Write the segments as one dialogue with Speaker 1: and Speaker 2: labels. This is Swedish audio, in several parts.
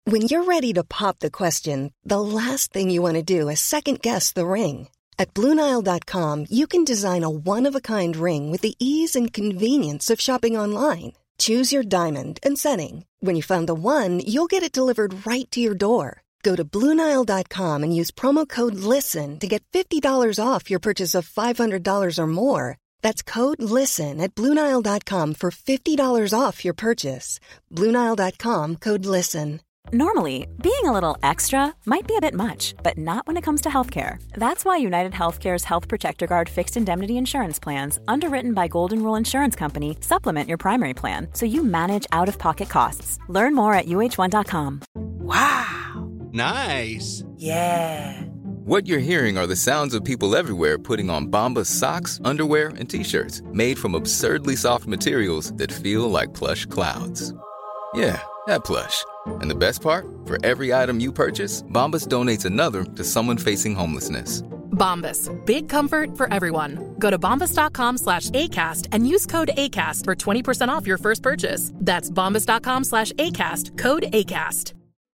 Speaker 1: When you're ready to pop the question, the last thing you want to do is second-guess the ring. At BlueNile.com, you can design a one-of-a-kind ring with the ease and convenience of shopping online. Choose your diamond and setting. When you find the one, you'll get it delivered right to your door. Go to BlueNile.com and use promo code LISTEN to get $50 off your purchase of $500 or more. That's code LISTEN at BlueNile.com for $50 off your purchase. BlueNile.com, code LISTEN.
Speaker 2: Normally, being a little extra might be a bit much, but not when it comes to healthcare. That's why United Healthcare's Health Protector Guard fixed indemnity insurance plans, underwritten by Golden Rule Insurance Company, supplement your primary plan so you manage out-of-pocket costs. Learn more at UH1.com.
Speaker 3: Wow! Nice!
Speaker 4: Yeah!
Speaker 5: What you're hearing are the sounds of people everywhere putting on Bombas socks, underwear, and T-shirts made from absurdly soft materials that feel like plush clouds. Yeah, that plush. And the best part? For every item you purchase, Bombas donates another to someone facing homelessness.
Speaker 6: Bombas. Big comfort for everyone. Go to bombas.com/ACAST and use code ACAST for 20% off your first purchase. That's bombas.com/ACAST. Code ACAST.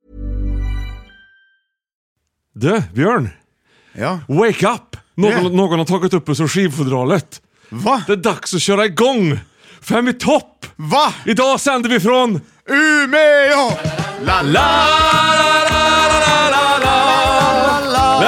Speaker 7: Du, Björn.
Speaker 8: Ja.
Speaker 7: Wake up! Någon har tagit upp oss ur skivfodralet.
Speaker 8: Va?
Speaker 7: Det är dags att köra igång. 5 i topp.
Speaker 8: Va?
Speaker 7: Idag sänder vi från
Speaker 8: Umeå! La la la la la la la la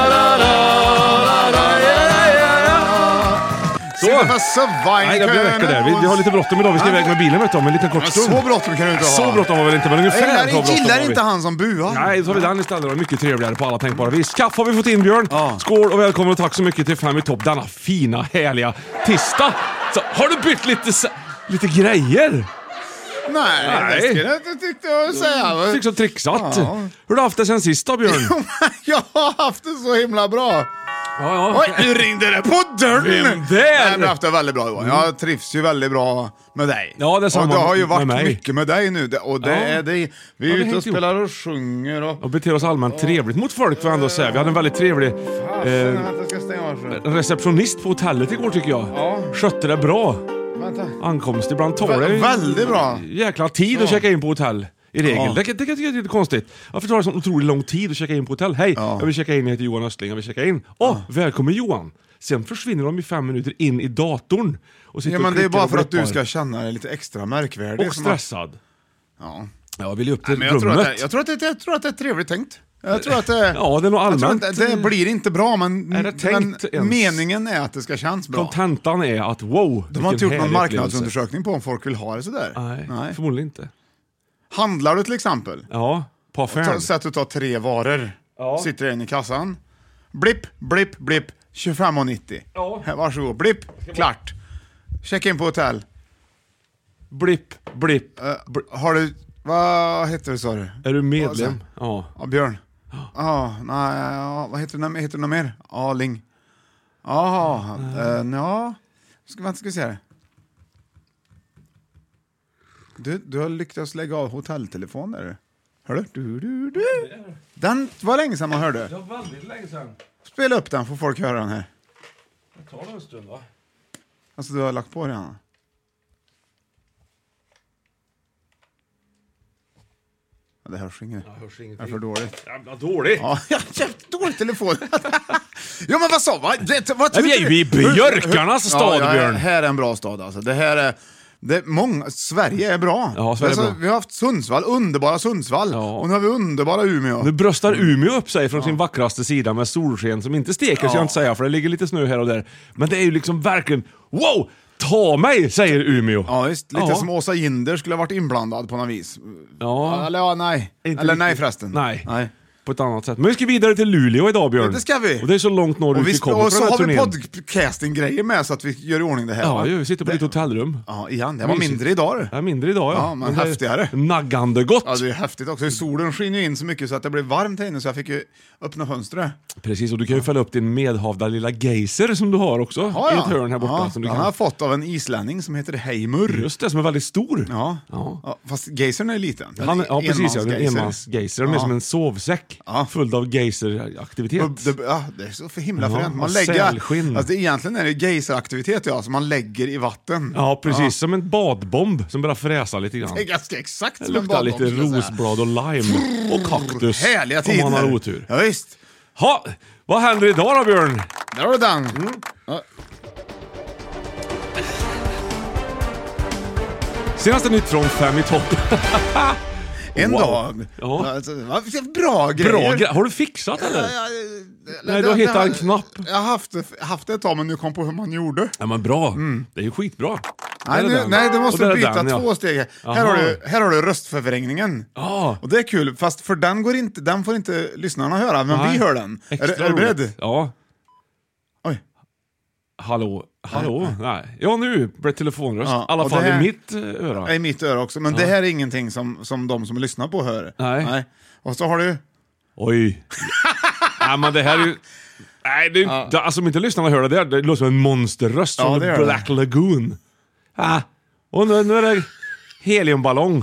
Speaker 7: Nej, det räcker där. Vi har lite bråttom idag. Vi ska iväg med bilen med en liten kort stund.
Speaker 8: Så bråttom kan du inte ha.
Speaker 7: Så bråttom var väl inte, men ungefär.
Speaker 8: Jag gillar inte han som buar.
Speaker 7: Nej, så har vi den istället. Det var mycket trevligare på alla tänkbara vis. Kaffe har vi fått in, Björn. Ja. Skål och välkommen och tack så mycket till 5 i topp. Denna fina, härliga tisdag. Så, har du bytt lite grejer?
Speaker 8: Nej, det skulle jag inte tyckte jag säga.
Speaker 7: Fick så trixat. Ja. Hur har du haft det sen sist då, Björn?
Speaker 8: Jag har haft det så himla bra.
Speaker 7: Ja.
Speaker 8: Oj, nu ringde det på dörren.
Speaker 7: Vem där?
Speaker 8: Nej, jag har haft det väldigt bra Johan. Jag trivs ju väldigt bra med dig.
Speaker 7: Ja, det är samma.
Speaker 8: Och det har ju varit
Speaker 7: med
Speaker 8: mycket med dig nu. Och det är det. Vi är ute och spelar och sjunger. Och
Speaker 7: beter oss allmänt trevligt mot folk, får jag ändå säga. Vi hade en väldigt trevlig receptionist på hotellet igår, tycker jag. Ja. Skötte det bra. Ankomst. Ibland tar det
Speaker 8: väldigt bra.
Speaker 7: Jäkla tid att checka in på hotell. I regel. Ja. Det tycker jag är lite konstigt. Varför tar det så otroligt lång tid att checka in på hotell? Hej, jag vill checka in, jag heter Johan Östling, jag vill checka in. Välkommen Johan. Sen försvinner de i 5 minuter in i datorn. Och
Speaker 8: men det är bara för att du ska känna dig lite extra märkvärdig.
Speaker 7: Och stressad.
Speaker 8: Ja.
Speaker 7: Jag vill upp till
Speaker 8: rummet.
Speaker 7: Jag
Speaker 8: tror att det är trevligt tänkt. Jag tror att det,
Speaker 7: det är nog allmänt.
Speaker 8: Det blir inte bra, men meningen är att det ska kännas bra.
Speaker 7: Kontentan är att wow.
Speaker 8: De har inte gjort någon marknadsundersökning på om folk vill ha det sådär.
Speaker 7: Nej, förmodligen inte.
Speaker 8: Handlar du till exempel?
Speaker 7: Ja, på affären.
Speaker 8: Så att du tar 3 varor. Ja. Sitter in i kassan. Blipp, blipp, blipp. 25,90. Ja. Varsågod. Blipp, klart. Checka in på hotell.
Speaker 7: Blipp, blipp.
Speaker 8: Har du... Vad heter det, sa du?
Speaker 7: Är du medlem?
Speaker 8: Ja, Björn. Nej, vad heter det? Heter det något mer? Ling. Ja. Ska vi se här. Du har lyckats lägga av hotelltelefon där. Hör du? Den var länge sedan man hörde.
Speaker 7: Ja, väldigt länge sedan.
Speaker 8: Spela upp den, får folk höra den här.
Speaker 7: Det tar en stund, va?
Speaker 8: Alltså, du har lagt på den. Det hörs inget. Det är för dåligt.
Speaker 7: Jävla dåligt.
Speaker 8: Ja, dålig telefon. Ja, men vad sa va?
Speaker 7: Vi är ju i björkarnas stad, Björn.
Speaker 8: Här är en bra stad alltså. Det här är Sverige är bra.
Speaker 7: Ja, Sverige är bra.
Speaker 8: Vi har haft Sundsvall, underbara Sundsvall. Ja. Och nu har vi underbara Umeå.
Speaker 7: Nu bröstar Umeå upp sig från sin vackraste sida med solsken som inte steker, så jag inte säga, för det ligger lite snö här och där. Men det är ju liksom verkligen, wow! Ta mig, säger Umeå.
Speaker 8: Ja, visst. Lite som Åsa Jinder skulle ha varit inblandad på något vis.
Speaker 7: Ja.
Speaker 8: Eller nej. Eller nej förresten.
Speaker 7: Nej. På ett annat sätt. Men vi ska vidare till Luleå idag, Björn.
Speaker 8: Det ska vi.
Speaker 7: Och det är så långt norrut vi kommer.
Speaker 8: Och så har vi podcasting-grejer med så att vi gör i ordning det här.
Speaker 7: Ja, vi sitter på ditt hotellrum.
Speaker 8: Ja, igen. Det var mindre idag.
Speaker 7: Ja, mindre idag,
Speaker 8: ja. Men häftigare.
Speaker 7: Naggande gott.
Speaker 8: Ja, det är häftigt också. Solen skiner in så mycket så att det blev varmt här inne, så jag fick ju öppna fönstret.
Speaker 7: Precis, och du kan ju fälla upp din medhavda lilla geyser som du har också i ett hörn här borta.
Speaker 8: Ja,
Speaker 7: som du
Speaker 8: han har fått av en islänning som heter Heimur.
Speaker 7: Just det, som är väldigt stor.
Speaker 8: Ja. Fast geysern är liten.
Speaker 7: Precis, en enmansgeyser. Den är som en sovsäck. Black. Fullt av geyseraktivitet.
Speaker 8: Det är så för himla fränt. Man lägger, alltså, egentligen är det geyseraktivitet som man lägger i vatten.
Speaker 7: Ja, precis. Som en badbomb som bara fräsar lite grann.
Speaker 8: Det är ganska exakt som
Speaker 7: det
Speaker 8: en
Speaker 7: luktar
Speaker 8: badbomb.
Speaker 7: lite rosblad och lime och kaktus.
Speaker 8: Härliga tider.
Speaker 7: Om man har otur.
Speaker 8: Ja, visst.
Speaker 7: Ha, vad händer idag då, Björn?
Speaker 8: Där har du den. Ja.
Speaker 7: Senaste nytt från 5 i topp.
Speaker 8: En dag.
Speaker 7: Ja.
Speaker 8: Alltså, bra grejer.
Speaker 7: Har du fixat eller? Nej, du har hittat en knapp.
Speaker 8: Jag har haft det ett tag, men nu kom på hur man gjorde.
Speaker 7: Ja, men bra. Det är ju skitbra.
Speaker 8: Nej, du måste byta 2 steg. Här har du röstförvrängningen. Och det är kul, fast för den får inte lyssnarna höra, men vi hör den. Är du beredd?
Speaker 7: Ja.
Speaker 8: Oj.
Speaker 7: Hallå? Nej. Ja, nu blev telefonröst. I alla fall i mitt öra.
Speaker 8: I mitt öra också, men det här är ingenting som de som lyssnar på hör.
Speaker 7: Nej.
Speaker 8: Och så har du...
Speaker 7: Oj. Nej, men det här är ju... Nej, det är alltså om inte lyssnarna hör det låter som en monsterröst från Black Lagoon. Och nu är det heliumballong.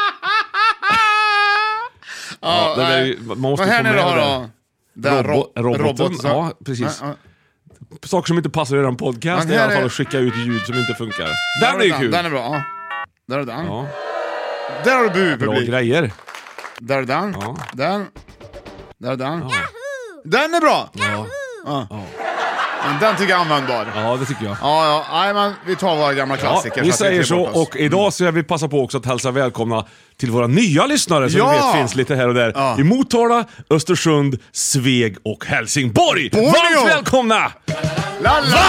Speaker 7: Man måste få med det. Roboten. Ja, precis. Saker som inte passar i en podcast är i alla fall att skicka ut ljud som inte funkar. Den är ju kul.
Speaker 8: Den är bra. Där är den. Ja. Där har du bu-publik.
Speaker 7: Bra grejer.
Speaker 8: Där är den. Ja. Där är den. Ja. Den är bra. Ja. Men den tycker jag är användbar.
Speaker 7: Ja, det tycker jag.
Speaker 8: Nej, men vi tar våra gamla klassiker.
Speaker 7: Vi säger så, och idag så vi passa på också att hälsa välkomna till våra nya lyssnare som vi vet finns lite här och där. I Motala, Östersund, Sveg och Helsingborg. Varmt välkomna! Nu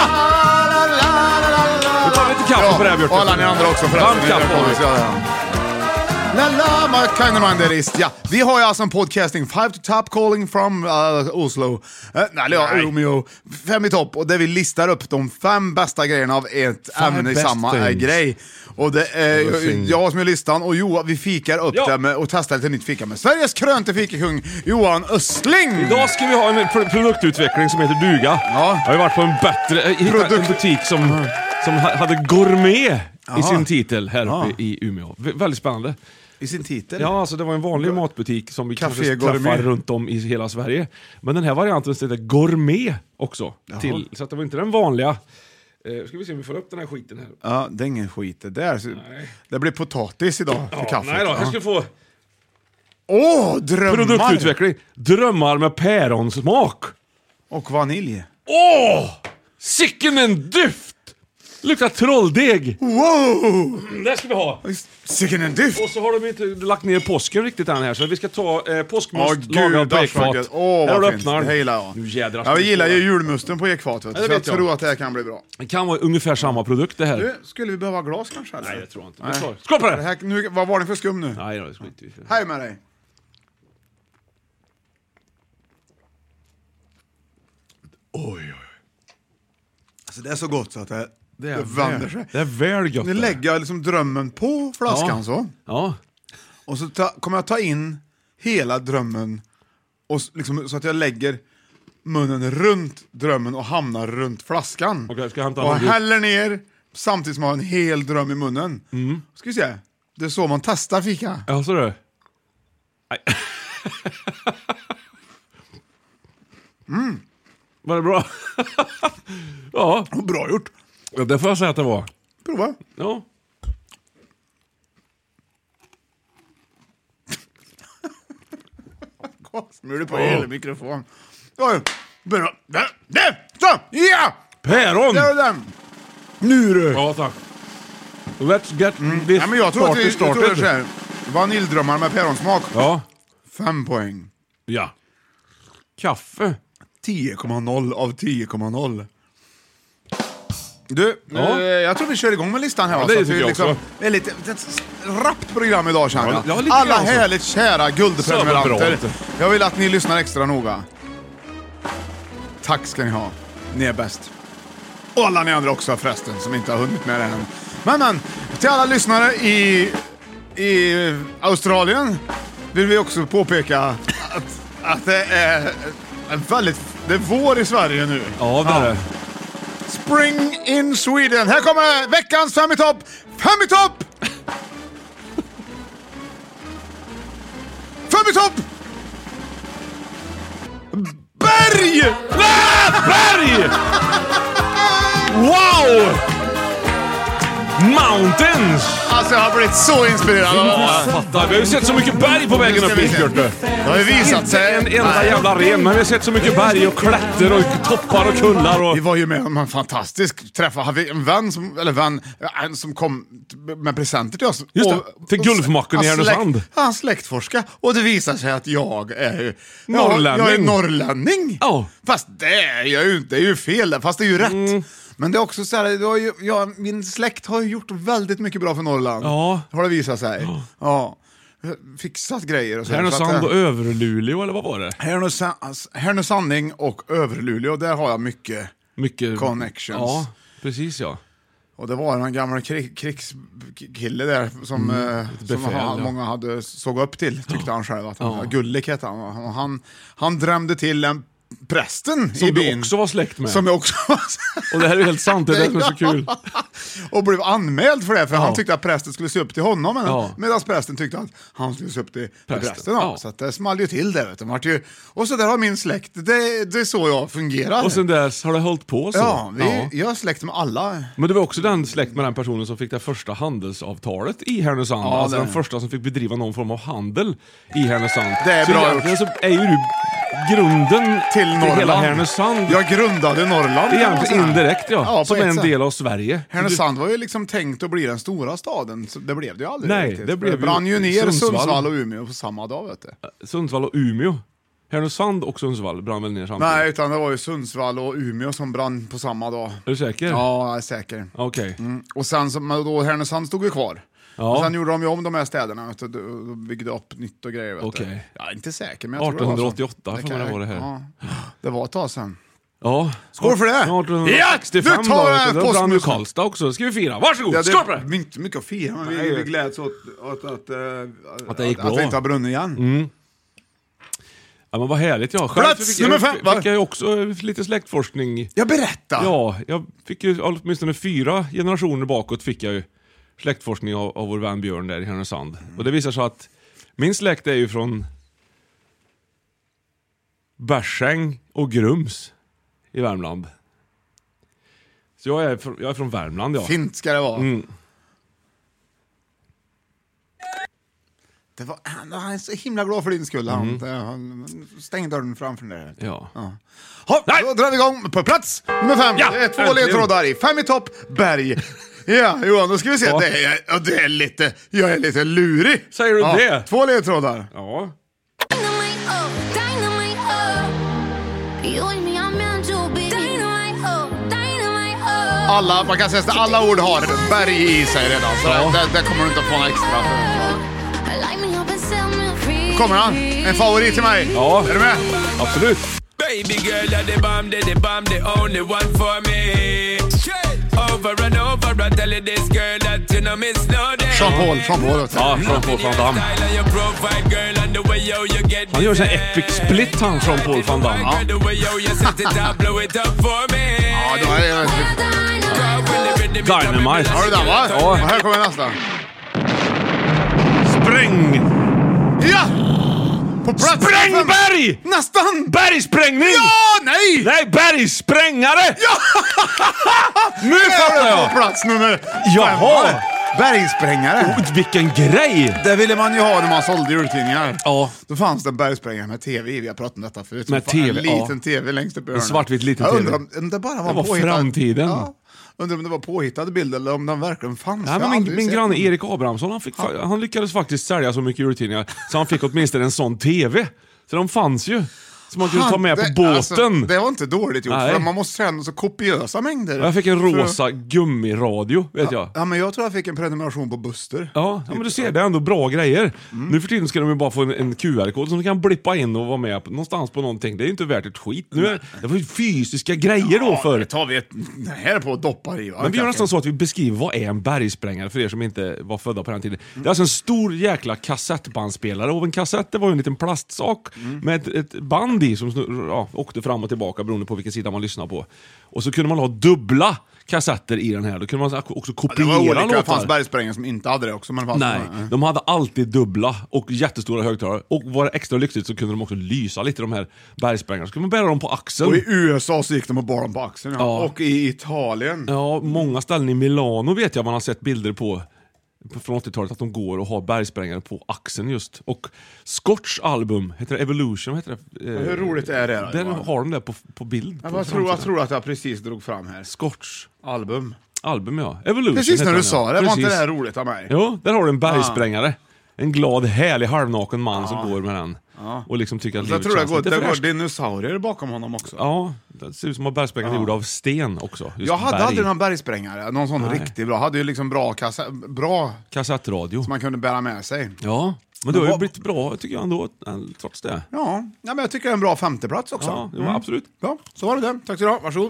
Speaker 7: tar vi lite kaffe på det här, Björn.
Speaker 8: Och alla ni andra också.
Speaker 7: Varmt kaffe.
Speaker 8: Vi har ju alltså en podcasting 5 to top calling from Oslo. Umeå. 5 i topp. Och där vi listar upp de 5 bästa grejerna av ett ämne i samma grej. Och det är jag som är listan. Och Johan, vi fikar upp det med, och testar lite nytt fika med Sveriges krönte fikakung Johan Östling.
Speaker 7: Idag ska vi ha en produktutveckling som heter Duga. Jag har ju varit på en butik som hade gourmet i sin titel här uppe i Umeå. Väldigt spännande.
Speaker 8: I sin titel?
Speaker 7: Ja, alltså det var en vanlig matbutik som vi kanske träffar runt om i hela Sverige. Men den här varianten heter gourmet också. Så att det var inte den vanliga. Ska vi se om vi får upp den här skiten här.
Speaker 8: Ja, det är ingen skit det där. Det blir potatis idag för kaffet.
Speaker 7: Nej då, jag ska få...
Speaker 8: drömmar!
Speaker 7: Produktutveckling. Drömmar med päronsmak.
Speaker 8: Och vanilj.
Speaker 7: Sicken en dyft! Luktar trolldeg.
Speaker 8: Wow!
Speaker 7: Det ska vi ha.
Speaker 8: Sicken en dyft.
Speaker 7: Och så har de inte lagt ner påsken riktigt än här. Så vi ska ta påskmust lagad på ekfat.
Speaker 8: Här du öppnar.
Speaker 7: Nu
Speaker 8: jädrar. Jag gillar ju julmusten på ekfat. Så jag tror att det här kan bli bra.
Speaker 7: Det kan vara ungefär samma produkt det här.
Speaker 8: Du, skulle vi behöva glas kanske? Eller?
Speaker 7: Nej, det tror jag inte. Nej. Skål på det!
Speaker 8: Vad var det för skum nu?
Speaker 7: Nej, det skiter vi.
Speaker 8: Hej med dig. Oj. Alltså det är så gott så att det vänder sig.
Speaker 7: Det är väl gott.
Speaker 8: Nu lägger jag liksom drömmen på flaskan så.
Speaker 7: Ja.
Speaker 8: Och så kommer jag ta in hela drömmen och liksom, så att jag lägger munnen runt drömmen och hamnar runt flaskan.
Speaker 7: Okej, ska jag hämta
Speaker 8: och häller ner samtidigt som jag har en hel dröm i munnen. Ska vi se. Det är så man testar fika.
Speaker 7: Ja, så det. Var det bra? Ja.
Speaker 8: Bra gjort.
Speaker 7: Ja, det får jag säga att det var.
Speaker 8: Prova.
Speaker 7: Ja.
Speaker 8: Smör du på hela mikrofon. Oj, bra. Det! Så! Ja!
Speaker 7: Päron!
Speaker 8: Där är den. Nu du.
Speaker 7: Ja, tack. Let's get this
Speaker 8: ja, men jag tror att vi
Speaker 7: started.
Speaker 8: Så här. Vaniljdrömmar med päronsmak.
Speaker 7: Ja.
Speaker 8: 5 poäng.
Speaker 7: Ja. Kaffe.
Speaker 8: 10,0 av 10,0. Du, jag tror vi kör igång med listan här.
Speaker 7: Ja, det tycker jag också.
Speaker 8: Det är lite ett rappt program idag, känner jag. Alla härligt kära guldprenumeranter. Jag vill att ni lyssnar extra noga. Tack ska ni ha. Ni är bäst. Och alla ni andra också förresten, som inte har hunnit med det än. Men, till alla lyssnare i Australien vill vi också påpeka att det är det är vår i Sverige nu.
Speaker 7: Ja, det är det.
Speaker 8: Spring in Sweden. Här kommer veckans 5 i topp. 5 i topp! 5 i topp! Berg!
Speaker 7: Berg! Wow! Mountains!
Speaker 8: Alltså jag har blivit så inspirerad.
Speaker 7: Fattar. Vi har ju sett så mycket berg på vägen upp hit, Björte.
Speaker 8: Det har ju visat sig.
Speaker 7: En enda jävla ren, men vi har sett så mycket berg och klätter och toppar och kullar. Och...
Speaker 8: Vi var ju med om en fantastisk träff. Hade vi en vän som kom med presenter till oss.
Speaker 7: Just det, till Gulfmacken i Härnösand.
Speaker 8: Han släktforskade. Och det visar sig att jag är
Speaker 7: norrlänning.
Speaker 8: Jag är norrlänning.
Speaker 7: Oh.
Speaker 8: Fast det är jag ju inte. Det är ju fel. Fast det är ju rätt. Men det är också så här, min släkt har ju gjort väldigt mycket bra för Norrland.
Speaker 7: Ja.
Speaker 8: Har det visat sig. Ja. Fixat grejer och så.
Speaker 7: Härnösand och Överluleå, eller vad var det?
Speaker 8: Härnösanding och Överluleå, där har jag mycket connections.
Speaker 7: Ja, precis ja.
Speaker 8: Och det var en gammal krigskille där som många hade såg upp till, tyckte han själv. Att han Gullik hette han. Han drämde till en prästen
Speaker 7: som
Speaker 8: i byn.
Speaker 7: Som du också var släkt med.
Speaker 8: Som jag också var.
Speaker 7: Och det här är ju helt sant, det är det som är så kul.
Speaker 8: Och blev anmäld för det, för han tyckte att prästen skulle se upp till honom, medan prästen tyckte att han skulle se upp till prästen. Ja. Så att det small ju till det, vet du. Och så där har min släkt, det är så jag fungerar.
Speaker 7: Och sen dess har det hållit på så.
Speaker 8: Ja, jag är släkt med alla.
Speaker 7: Men det var också den släkt med den personen som fick det första handelsavtalet i Härnösand. Ja, alltså den första som fick bedriva någon form av handel i Härnösand.
Speaker 8: Det är så bra gjort.
Speaker 7: Så är ju du grunden till hela Härnösand.
Speaker 8: Jag grundade Norrland.
Speaker 7: Egentligen indirekt, som en del av Sverige.
Speaker 8: Härnösand var ju liksom tänkt att bli den stora staden. Så det blev det ju aldrig.
Speaker 7: Nej,
Speaker 8: riktigt.
Speaker 7: Det blev
Speaker 8: brann ju ner Sundsvall och Umeå på samma dag, vet du.
Speaker 7: Sundsvall och Umeå? Härnösand och Sundsvall brann väl ner samtidigt?
Speaker 8: Nej, utan det var ju Sundsvall och Umeå som brann på samma dag.
Speaker 7: Är du säker?
Speaker 8: Ja, jag är säker.
Speaker 7: Okej.
Speaker 8: Och sen då Härnösand stod ju kvar.
Speaker 7: Ja.
Speaker 8: Och sen gjorde de ju om de här städerna, vet du, och byggde upp nytt och grejer.
Speaker 7: Okej.
Speaker 8: Jag är inte säker, men jag
Speaker 7: 1888
Speaker 8: tror
Speaker 7: för mig var det här.
Speaker 8: Ja, det var ett tag sen.
Speaker 7: Ja.
Speaker 8: Skål för det!
Speaker 7: 1865
Speaker 8: nu tar
Speaker 7: då brann ju Karlstad också. Ska vi fira? Varsågod, skål för det!
Speaker 8: Det är inte mycket att fira, men vi gläds åt
Speaker 7: att det gick bra.
Speaker 8: Att det inte har brunnit igen.
Speaker 7: Ja, men vad härligt. Själv fick jag också lite släktforskning.
Speaker 8: Jag berättar!
Speaker 7: Ja, jag fick ju åtminstone 4 generationer bakåt fick jag ju släktforskning av vår vän Björn där i Härnösand. Och det visar sig att min släkt är ju från Bärsäng och Grums i Värmland. Så jag är från Värmland, ja.
Speaker 8: Fint ska det vara. Han är så himla glad för din skull. Han stängde dörren framför dig.
Speaker 7: Ja.
Speaker 8: Då drar vi igång på plats nummer 5.
Speaker 7: Ja,
Speaker 8: det är 2 ledtrådar i 5 i topp, berg. Ja, Johan, då ska vi se. Ja. Det är lite, jag är lite lurig.
Speaker 7: Säger du det?
Speaker 8: 2 ledtrådar.
Speaker 7: Ja.
Speaker 8: Man kan säga att alla ord har berg i sig redan. Så det kommer du inte att få några extra för. Kommer han? En favorit till mig.
Speaker 7: Ja.
Speaker 8: Är du med?
Speaker 7: Absolut.
Speaker 4: Baby girl, the bomb, the only one for me. Over and over, I tell you this girl that you know miss no day.
Speaker 8: Jean Paul.
Speaker 7: Ja, Jean Paul van Damme. Han gör sån här epic split, han Jean Paul van Damme.
Speaker 8: Ja, då är det
Speaker 7: Dynamite.
Speaker 8: Har du den, va?
Speaker 7: Ja.
Speaker 8: Här kommer nästa.
Speaker 7: Spräng!
Speaker 8: Ja! På plats
Speaker 7: Sprängberg!
Speaker 8: Nästan!
Speaker 7: Bergsprängning!
Speaker 8: Ja, nej!
Speaker 7: Nej, bergsprängare!
Speaker 8: Ja!
Speaker 7: Nu fattar jag!
Speaker 8: På plats nummer 5.
Speaker 7: Jaha!
Speaker 8: Bergsprängare.
Speaker 7: Vilken grej!
Speaker 8: Det ville man ju ha när man sålde jultidningar.
Speaker 7: Ja.
Speaker 8: Då fanns det en bergsprängare med tv. Vi har pratat om detta förut.
Speaker 7: Med TV,
Speaker 8: en liten tv längst upp i hörnet.
Speaker 7: En svartvit liten
Speaker 8: jag
Speaker 7: tv.
Speaker 8: undrar om det bara var,
Speaker 7: det var framtiden.
Speaker 8: Ja. Undrar om det var påhittade bilder eller om den verkligen fanns.
Speaker 7: Ja, men min granne Erik Abrahamsson, han lyckades faktiskt sälja så mycket jultidningar så han fick åtminstone en sån tv. Så de fanns ju. Som man kunde ta med på båten.
Speaker 8: Alltså, det var inte dåligt gjort. För man måste träna så kopiösa mängder.
Speaker 7: Jag fick en rosa gummiradio, vet jag.
Speaker 8: Ja, men jag tror jag fick en prenumeration på Buster.
Speaker 7: Ja, men du ser, det är ändå bra grejer. Nu för tiden ska de ju bara få en QR-kod som du kan blippa in och vara med någonstans på någonting. Det är inte värt ett skit. Det var ju fysiska grejer då för.
Speaker 8: Det tar vi här på och doppar i.
Speaker 7: Men vi gör nästan så att vi beskriver vad är en bergsprängare för er som inte var födda på den tiden. Det är alltså en stor jäkla kassettbandspelare. Och en kassett, det var ju en liten plastsak med ett band melodi som åkte fram och tillbaka beroende på vilken sida man lyssnar på. Och så kunde man ha dubbla kassetter i den här. Då kunde man också kopiera låtar.
Speaker 8: Det var olika, det fanns bergsprängare som inte hade det också. Men
Speaker 7: nej, de hade alltid dubbla och jättestora högtalare. Och var det extra lyxigt så kunde de också lysa lite, de här bergsprängarna. Så kunde man bära dem på axeln.
Speaker 8: Och i USA så gick de och bar dem på axeln. Ja. Och i Italien.
Speaker 7: Ja, många ställen i Milano vet jag man har sett bilder på från 80-talet att de går och har bergsprängare på axeln just. Och Scotch album, heter det Evolution, heter det?
Speaker 8: Hur roligt är det?
Speaker 7: Den har de där på bild.
Speaker 8: Jag tror att jag precis drog fram här.
Speaker 7: Scotch
Speaker 8: album,
Speaker 7: ja. Evolution.
Speaker 8: Precis när du sa det,
Speaker 7: precis.
Speaker 8: var inte det här roligt av mig?
Speaker 7: Jo, där har du en bergsprängare. En glad, härlig, halvnaken man som går med den. Och liksom tycker att
Speaker 8: livet känns lite fräscht. Det går dinosaurier bakom honom också.
Speaker 7: Ja, det ser ut som att bergsprängaren är gjord av sten också.
Speaker 8: Jag hade aldrig någon bergsprängare. Någon sån riktigt bra. Hade ju liksom bra
Speaker 7: kassettradio.
Speaker 8: Som man kunde bära med sig.
Speaker 7: Ja, men det har ju blivit bra tycker jag ändå, trots det.
Speaker 8: Ja, men jag tycker det är en bra femteplats också.
Speaker 7: Ja, absolut.
Speaker 8: Ja, så var det. Tack så du ha. Varsågod.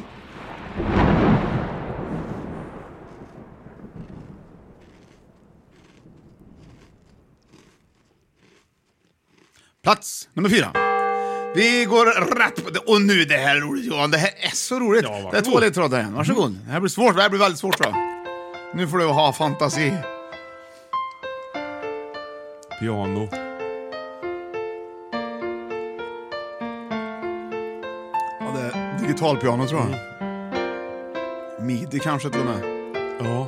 Speaker 8: Plats nummer 4. Vi går rätt på det. Och nu det här är roligt, Johan. Det här är så roligt. Ja, det är 2 ledtrådar igen. Varsågod. Det här blir svårt. Det här blir väldigt svårt, tror jag. Nu får du ha fantasi.
Speaker 7: Piano.
Speaker 8: Ja, det är digitalpiano, tror jag. Midi kanske till och med.
Speaker 7: Ja.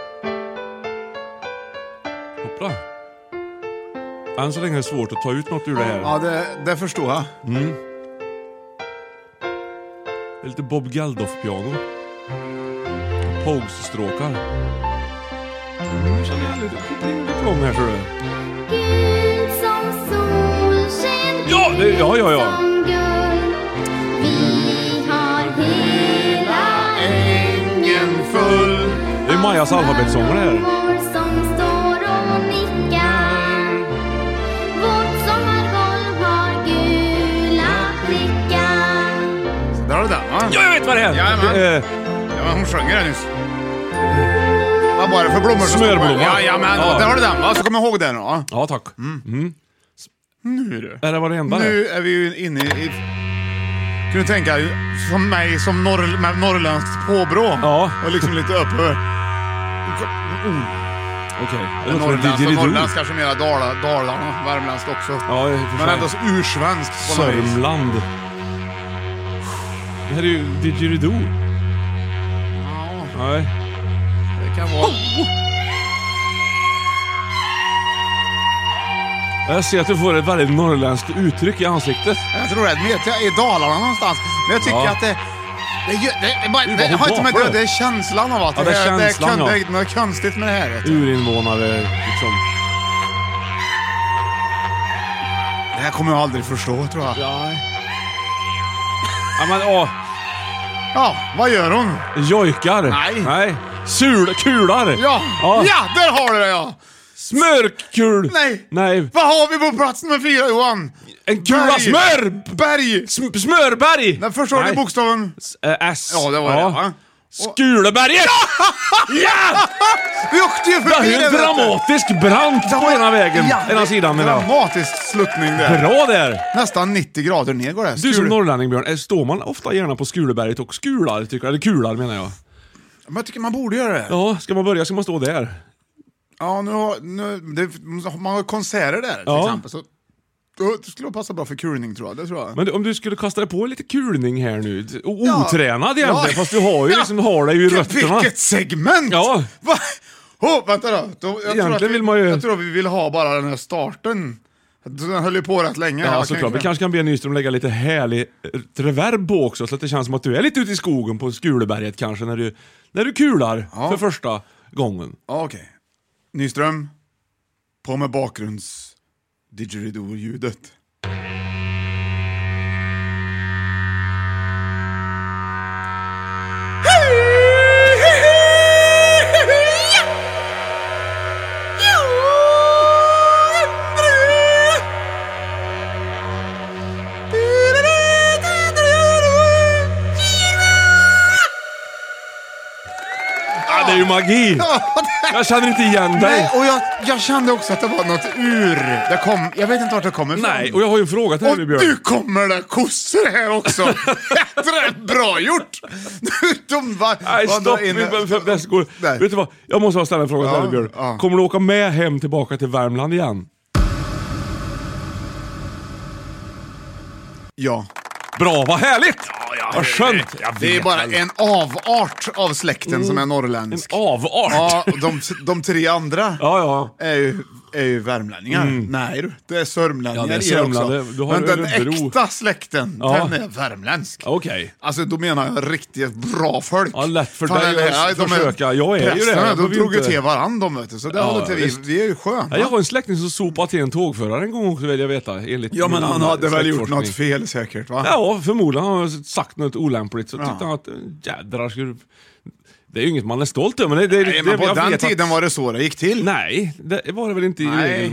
Speaker 7: Hoppla. Än så länge är det svårt att ta ut något ur det här.
Speaker 8: Ja, det förstår jag.
Speaker 7: Det är lite Bob Geldof-piano. Pogues-stråkar. Jag känner igen lite lång här, tror du.
Speaker 9: Gud som solsken.
Speaker 7: Ja! Vi
Speaker 9: har hela ängen full.
Speaker 7: Det är Majas alfabetsånger här.
Speaker 8: Ja,
Speaker 7: jag vet vad det är.
Speaker 8: Ja, men hon sjunger det nyss. Vad var det för blommor?
Speaker 7: Smörblomma.
Speaker 8: Ja, men där har du den, va? Så kom ihåg den då.
Speaker 7: Ja, tack.
Speaker 8: Nu är det.
Speaker 7: Är det vad det enda?
Speaker 8: Nu är vi ju inne i... Kan du tänka som mig som med norrländskt påbrå?
Speaker 7: Ja.
Speaker 8: Och liksom lite uppe.
Speaker 7: Okej.
Speaker 8: Norrländsk kanske mera Dalarna, värmländskt också.
Speaker 7: Ja,
Speaker 8: men ändå så ursvenskt.
Speaker 7: Sörmland. Det här är ju didgeridoo.
Speaker 8: Ja.
Speaker 7: Nej.
Speaker 8: Det kan vara...
Speaker 7: Jag ser att du får ett väldigt norrländskt uttryck i ansiktet.
Speaker 8: Jag tror det är i Dalarna någonstans. Men jag tycker att det är känslan av att det är något konstigt med det här.
Speaker 7: Urinvånare liksom.
Speaker 8: Det här kommer jag aldrig förstå, tror jag.
Speaker 7: Ja. Ja, men
Speaker 8: Ja, vad gör hon?
Speaker 7: Jojkar. Nej. Kular.
Speaker 8: Ja, där har du det, ja.
Speaker 7: Smörkul. Nej.
Speaker 8: Vad har vi på plats nummer 4, Johan?
Speaker 7: En kula smör.
Speaker 8: Berg.
Speaker 7: Smörberg.
Speaker 8: Den första var bokstaven
Speaker 7: S.
Speaker 8: Ja, det var det, va?
Speaker 7: Skuleberget! Ja!
Speaker 8: Vi åkte ju förbi
Speaker 7: det. Det är en dramatisk brant på ena vägen. Ena sidan.
Speaker 8: Dramatisk sluttning där.
Speaker 7: Bra där.
Speaker 8: Nästan 90 grader ner går det.
Speaker 7: Du som norrlänning, Björn, står man ofta gärna på Skuleberget och skular, tycker jag. Eller kular, menar jag.
Speaker 8: Men jag tycker man borde göra det.
Speaker 7: Ja, ska man börja ska man stå där.
Speaker 8: Ja, man har konserter där till exempel. Så det skulle passa bra för kulning, tror jag. Det tror jag.
Speaker 7: Men om du skulle kasta dig på lite kulning här nu, otränad egentligen, fast du har ju liksom, har det ju i rötterna.
Speaker 8: Vilket segment!
Speaker 7: Ja.
Speaker 8: Vänta då. Jag tror vi vill ha bara den här starten. Den höll ju på rätt länge.
Speaker 7: Ja, såklart. Vi kanske kan be Nyström lägga lite härlig reverb på också, så att det känns som att du är lite ute i skogen på Skuleberget kanske, när du kular för första gången.
Speaker 8: Ja, okej. Nyström, på med bakgrunds didgeridoo-ljudet.
Speaker 7: Det är ju ju magi. Jag känner inte igen dig.
Speaker 8: Nej, och jag kände också att det var något det kom, jag vet inte vart det kommer ifrån.
Speaker 7: Nej, och jag har ju en fråga till dig, Björn.
Speaker 8: Och du kommer det kossor här också. Rätt bra gjort.
Speaker 7: Nej, stopp. Vet du vad? Jag måste ställa en fråga till dig, Björn.
Speaker 8: Ja.
Speaker 7: Kommer du åka med hem tillbaka till Värmland igen?
Speaker 8: Ja.
Speaker 7: Bra, vad härligt! Vad skönt!
Speaker 8: Det är bara en avart av släkten som är norrländsk.
Speaker 7: En avart?
Speaker 8: Ja, de 3 andra
Speaker 7: Ja.
Speaker 8: är ju värmlänningar. Nej, det är sörmlänningar.
Speaker 7: Ja, det är sörmlänningar.
Speaker 8: också.
Speaker 7: Du har
Speaker 8: Men den
Speaker 7: Örebro.
Speaker 8: äkta släkten, den är värmländsk.
Speaker 7: Okej.
Speaker 8: Alltså då menar jag riktigt bra folk.
Speaker 7: Ja, lätt för dig att försöka. Jag är ju det.
Speaker 8: De drog ju till varandra, vet du. Så det håller inte vi är ju sköna.
Speaker 7: Ja, jag har en släkting som sopade till en tågförare en gång också, vill jag veta.
Speaker 8: Ja, men han hade väl gjort något fel säkert, va?
Speaker 7: Ja, förmodligen har han sagt något olämpligt. Så tyckte han att jädrar skulle... Det är ju inget man är stolt över. Men
Speaker 8: på den tiden var det så det gick till.
Speaker 7: Nej, det var det väl inte i regel.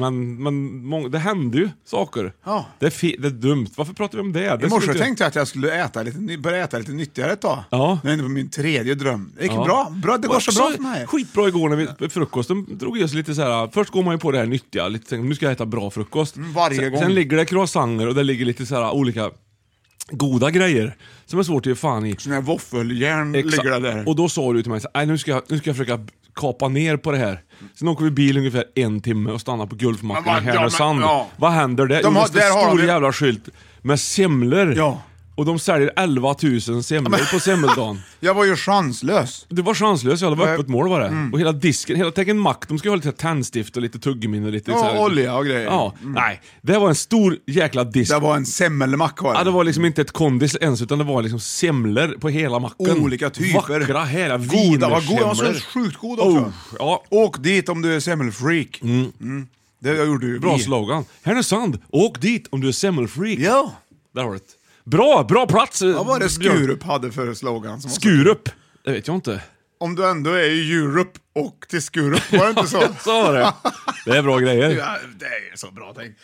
Speaker 7: Men det hände ju saker.
Speaker 8: Ja.
Speaker 7: Det är dumt. Varför pratar vi om det?
Speaker 8: I morse tänkte jag att jag skulle börja äta lite nyttigare ett tag.
Speaker 7: Ja.
Speaker 8: Det är på min 3:e dröm. Det gick bra. Det går så bra för mig.
Speaker 7: Skitbra igår när vi frukosten drog i oss lite så här. Först går man ju på det här nyttiga. Lite, nu ska jag äta bra frukost.
Speaker 8: Varje gång.
Speaker 7: Sen ligger det croissanter och det ligger lite så här olika goda grejer som är svårt att ge fan i.
Speaker 8: Sån här våffeljärn ligger det där.
Speaker 7: Och då sa du till mig så här, nu ska jag försöka kapa ner på det här. Sen åker vi bil ungefär 1 timme och stannar på Gulfmacken i Härnösand. Vad händer där? Det är stor jävla skylt med semlor.
Speaker 8: Ja.
Speaker 7: Och de säljer 11 000 semlor på semmeldagen.
Speaker 8: Jag var ju chanslös.
Speaker 7: Du var chanslös, det var öppet mål var det. Och hela disken, tänk en mack, de ska ha lite tändstift och lite tuggummin och lite så här.
Speaker 8: Olja och grejer.
Speaker 7: Ja, nej. Det var en stor jäkla disk.
Speaker 8: Det var en semmelmack.
Speaker 7: Ja, det var liksom inte ett kondis ens, utan det var liksom semlor på hela macken.
Speaker 8: Olika typer.
Speaker 7: Vackra, hela
Speaker 8: goda, var goda.
Speaker 7: semlor.
Speaker 8: Så sjukt goda också.
Speaker 7: Ja.
Speaker 8: Åk dit om du är semmelfreak. Det gjorde du.
Speaker 7: Bra slogan. Härnösand, åk dit om du är semmelfreak.
Speaker 8: Ja.
Speaker 7: Där har du det. Bra plats.
Speaker 8: Vad var det Skurup hade för slogan?
Speaker 7: Skurup? Det vet jag inte.
Speaker 8: Om du ändå är i Europe och till Skurup, var det inte så?
Speaker 7: Så var det. Det är bra grejer.
Speaker 8: Ja, det är så bra tänkt.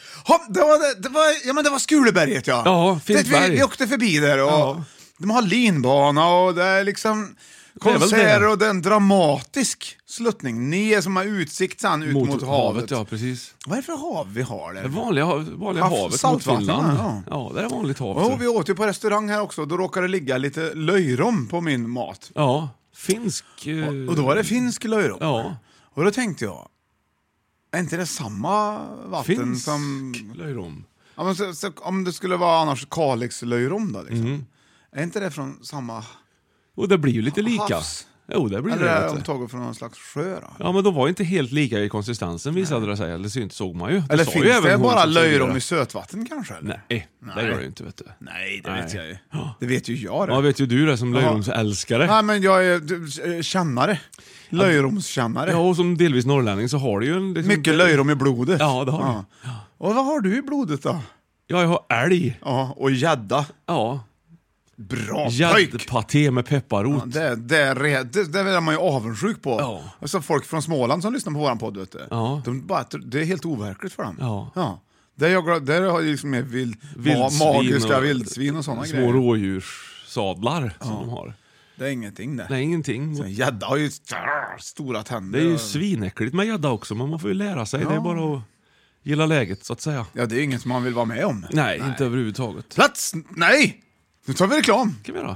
Speaker 8: Det var Skuleberget, ja.
Speaker 7: Ja, fint berg.
Speaker 8: Vi åkte förbi där och de har linbana och det är liksom konserter och det är en dramatisk sluttning. Ni är som har utsikt sen ut mot havet.
Speaker 7: Ja, precis.
Speaker 8: Vad är det för hav vi har där?
Speaker 7: Det vanliga havet mot Finland. Ja, det är vanligt hav.
Speaker 8: Och vi åt ju på restaurang här också. Då råkade det ligga lite löjrom på min mat.
Speaker 7: Ja, finsk.
Speaker 8: Och då var det finsk löjrom.
Speaker 7: Ja.
Speaker 8: Och då tänkte jag, är inte det samma vatten
Speaker 7: finsk
Speaker 8: som...
Speaker 7: löjrom?
Speaker 8: Ja, men om det skulle vara annars Kalix löjrom då liksom. Är inte det från samma...
Speaker 7: Och det blir ju lite lika.
Speaker 8: Havs.
Speaker 7: Jo, det blir
Speaker 8: eller
Speaker 7: det.
Speaker 8: Eller omtaget från någon slags sjö då?
Speaker 7: Ja, men de var inte helt lika i konsistensen, visade det sig. Eller inte såg man ju.
Speaker 8: Eller finns det bara löjrom i sötvatten kanske? Eller?
Speaker 7: Nej, det gör det ju inte, vet du.
Speaker 8: Nej, det vet jag ju. Det vet ju jag det.
Speaker 7: Ja, vet ju du det som löjromsälskare.
Speaker 8: Nej, men jag är kännare. Löjromskännare.
Speaker 7: Ja, och som delvis norrlänning så har du ju en... Liksom,
Speaker 8: mycket löjrom i blodet.
Speaker 7: Ja, det har du. Ja.
Speaker 8: Och vad har du i blodet då?
Speaker 7: Ja, jag har älg.
Speaker 8: Ja, och gädda.
Speaker 7: Ja.
Speaker 8: Bra
Speaker 7: gäddpaté med pepparrot.
Speaker 8: Ja, det är man ju avundsjuk på. Ja. Alltså folk från Småland som lyssnar på våran podd, vet du. Ja. Det är helt overkligt för dem. Ja. Där har ju liksom magiska vildsvin och sådana grejer.
Speaker 7: Små rådjurssadlar som de har.
Speaker 8: Det är ingenting det.
Speaker 7: Nej, ingenting.
Speaker 8: Gädda har ju stora tänder.
Speaker 7: Det är ju svinäckligt med gädda också, men man får ju lära sig. Det är bara att gilla läget, så att säga.
Speaker 8: Ja, det är inget som man vill vara med om.
Speaker 7: Nej. Inte överhuvudtaget.
Speaker 8: Plats! Nej! Nu tar vi reklam.
Speaker 7: Kan vi göra?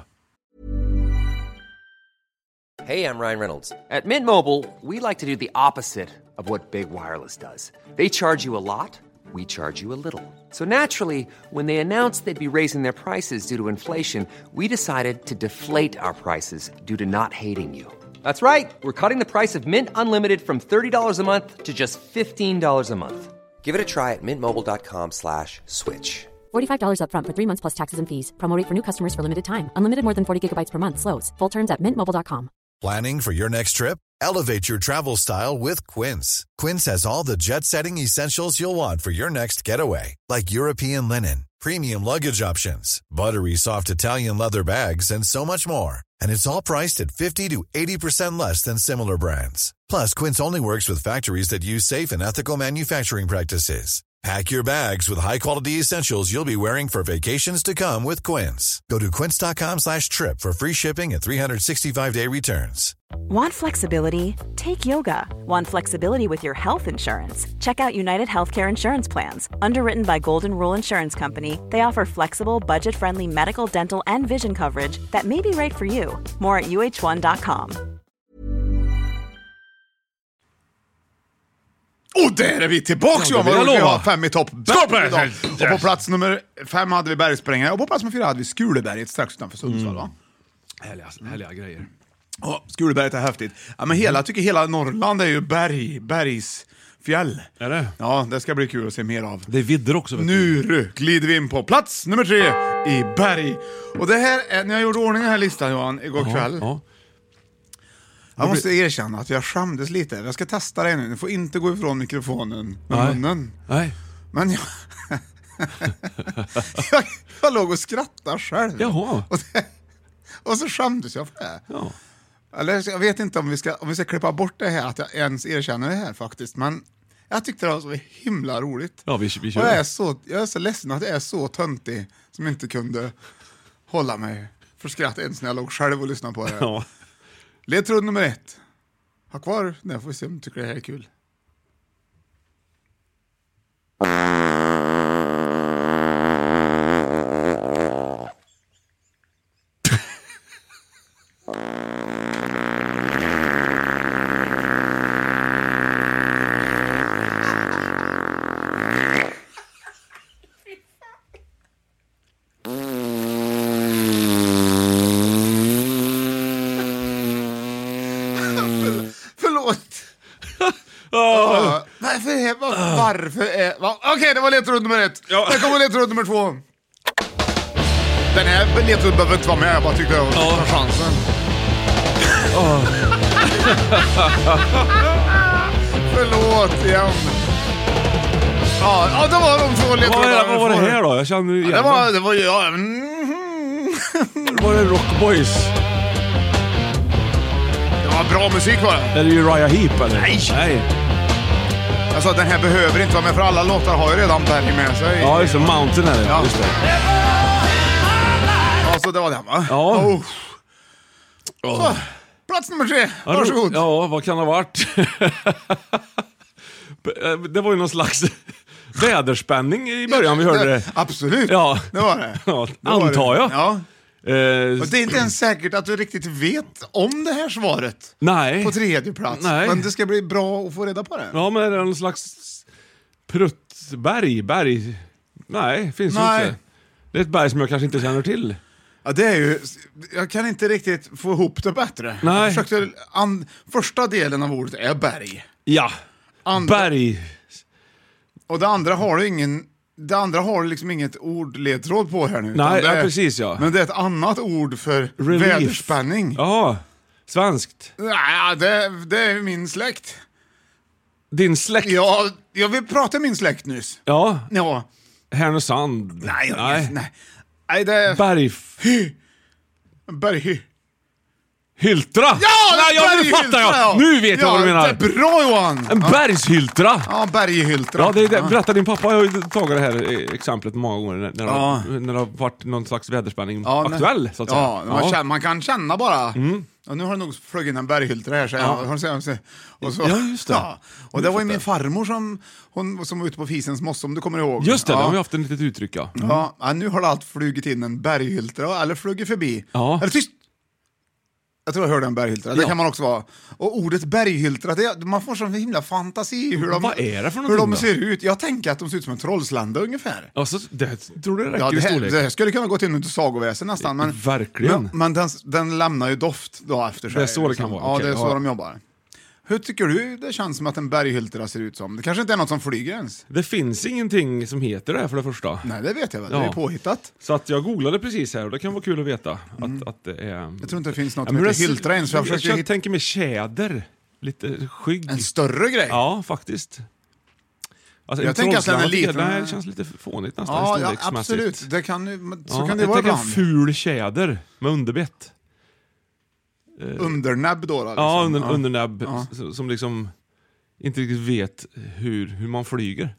Speaker 10: Hey, I'm Ryan Reynolds. At Mint Mobile, we like to do the opposite of what Big Wireless does. They charge you a lot, we charge you a little. So naturally, when they announced they'd be raising their prices due to inflation, we decided to deflate our prices due to not hating you. That's right. We're cutting the price of Mint Unlimited from $30 a month to just $15 a month. Give it a try at mintmobile.com/switch.
Speaker 11: $45 up front for 3 months plus taxes and fees. Promo rate for new customers for limited time. Unlimited more than 40 gigabytes per month. Slows full terms at mintmobile.com.
Speaker 12: Planning for your next trip? Elevate your travel style with Quince. Quince has all the jet-setting essentials you'll want for your next getaway, like European linen, premium luggage options, buttery soft Italian leather bags, and so much more. And it's all priced at 50 to 80% less than similar brands. Plus, Quince only works with factories that use safe and ethical manufacturing practices. Pack your bags with high-quality essentials you'll be wearing for vacations to come with Quince. Go to quince.com/trip for free shipping and 365-day returns.
Speaker 2: Want flexibility? Take yoga. Want flexibility with your health insurance? Check out United Healthcare Insurance Plans. Underwritten by Golden Rule Insurance Company, they offer flexible, budget-friendly medical, dental, and vision coverage that may be right for you. More at uh1.com.
Speaker 8: Och där är vi tillbaka, Johan. Vi har 5 i topp. Och på plats nummer 5 hade vi bergsprängare. Och på plats nummer 4 hade vi Skuleberget strax utanför Sundsvall, va?
Speaker 7: Härliga grejer.
Speaker 8: Ja, Skuleberget är häftigt. Ja, men jag tycker hela Norrland är ju bergsfjäll.
Speaker 7: Är det?
Speaker 8: Ja, det ska bli kul att se mer av.
Speaker 7: Det är vidder också.
Speaker 8: Nu glider vi in på plats nummer 3 i berg. Och det här är, när jag gjorde ordning den här listan, Johan, igår kväll. Ja. Jag måste erkänna att jag skämdes lite. Jag ska testa det nu. Ni får inte gå ifrån mikrofonen med munnen.
Speaker 7: Nej.
Speaker 8: Men jag låg och skrattade själv.
Speaker 7: Jaha.
Speaker 8: Och så skämdes jag för det.
Speaker 7: Ja.
Speaker 8: Eller jag vet inte om vi ska klippa bort det här, att jag ens erkänner det här faktiskt. Men jag tyckte det var så himla roligt.
Speaker 7: Ja, vi kör.
Speaker 8: Och jag är så ledsen att jag är så töntig som inte kunde hålla mig för skratt ens när jag låg själv och lyssnade på det.
Speaker 7: Ja.
Speaker 8: Ledtråd nummer 1. Ha kvar, nu får vi se om du tycker det här är kul. Varför? Okej, det var ledtråd nummer 1. Ja. Här kommer ledtråd nummer 2. Den här ledtråd behöver inte vara med. Jag bara tyckte jag var chansen. Förlåt igen. Ja, det var de 2 ledtrådarna.
Speaker 7: Vad var det här då? Jag känner igen
Speaker 8: det var
Speaker 7: det var det Rock Boys.
Speaker 8: Det var bra musik, var det?
Speaker 7: Är det ju Uriah Heep, eller? Nej.
Speaker 8: Alltså, den här behöver inte vara med, för alla låtar har ju redan berg med sig.
Speaker 7: Ja, just det. Mountain är det.
Speaker 8: Ja.
Speaker 7: Just det.
Speaker 8: Ja, så det var den, va?
Speaker 7: Ja.
Speaker 8: Så, plats nummer 3. Varsågod.
Speaker 7: Ja, vad kan det ha varit? Det var ju någon slags väderspänning i början vi hörde det.
Speaker 8: Absolut,
Speaker 7: ja.
Speaker 8: Det var det.
Speaker 7: Ja, antar jag.
Speaker 8: Ja. Och det är inte ens säkert att du riktigt vet om det här svaret.
Speaker 7: Nej.
Speaker 8: På 3:e plats.
Speaker 7: Nej.
Speaker 8: Men det ska bli bra att få reda på det.
Speaker 7: Ja, men är det någon slags berg? Nej, finns ju inte. Det är ett berg som jag kanske inte känner till.
Speaker 8: Ja, det är ju... Jag kan inte riktigt få ihop det bättre.
Speaker 7: Nej.
Speaker 8: Första delen av ordet är berg.
Speaker 7: Ja, berg.
Speaker 8: Och det andra har du ingen... Det andra har liksom inget ordledtråd på här nu.
Speaker 7: Nej, precis, ja.
Speaker 8: Men det är ett annat ord för väderspänning.
Speaker 7: Ja, svenskt.
Speaker 8: Nej, det är min släkt.
Speaker 7: Din släkt?
Speaker 8: Ja, jag vill prata min släkt nyss.
Speaker 7: Ja.
Speaker 8: Ja.
Speaker 7: Härnösand.
Speaker 8: Nej, det är... Berghy.
Speaker 7: Hyltra!
Speaker 8: Ja,
Speaker 7: nu fattar jag! Ja. Nu vet jag vad du menar.
Speaker 8: Det är bra, Johan!
Speaker 7: En bergshyltra!
Speaker 8: Ja, berghyltra.
Speaker 7: Ja, det berättar din pappa. Jag har ju tagit det här exemplet många gånger när det har varit någon slags väderspänning aktuell, så att säga.
Speaker 8: Ja, man kan känna bara. Och nu har det nog flugit in en berghyltra här. Och så,
Speaker 7: ja, just det.
Speaker 8: Ja. Och det var ju min farmor som var ute på Fisens mosse, om du kommer ihåg.
Speaker 7: Just det, de har haft en litet uttryck, ja.
Speaker 8: Ja, nu har det allt flugit in en berghyltra, eller flugit förbi.
Speaker 7: Ja.
Speaker 8: Eller tyst! Jag tror jag hörde en berghyltra. Det kan man också vara. Och ordet berghyltra, man får sån himla fantasi
Speaker 7: vad är det för
Speaker 8: hur de ser ut. Jag tänker att de ser ut som en trollslända ungefär.
Speaker 7: Alltså, tror du det räcker i storlek?
Speaker 8: Det skulle kunna gå till under sagoväsen nästan. Men,
Speaker 7: verkligen.
Speaker 8: Men den lämnar ju doft då efter sig.
Speaker 7: Det är så det kan vara.
Speaker 8: Ja, det är så de jobbar. Hur tycker du det känns som att en berghyltra ser ut som? Det kanske inte är något som flyger ens.
Speaker 7: Det finns ingenting som heter det här för det första.
Speaker 8: Nej, det vet jag väl. Det är påhittat.
Speaker 7: Så att jag googlade precis här och det kan vara kul att veta att det är...
Speaker 8: Jag tror inte det finns något som heter hyltra ens.
Speaker 7: Jag tänker med tjäder. Lite skygg.
Speaker 8: En större grej?
Speaker 7: Ja, faktiskt. Alltså,
Speaker 8: jag tänker att den är liten.
Speaker 7: Nej, det känns lite fånigt nästan.
Speaker 8: Ja, absolut. Det kan, så kan det
Speaker 7: vara
Speaker 8: ibland.
Speaker 7: Jag tänker en ful tjäder med underbett.
Speaker 8: Undernäbb då? Liksom.
Speaker 7: Ja, undernäbb som liksom inte riktigt vet hur man flyger.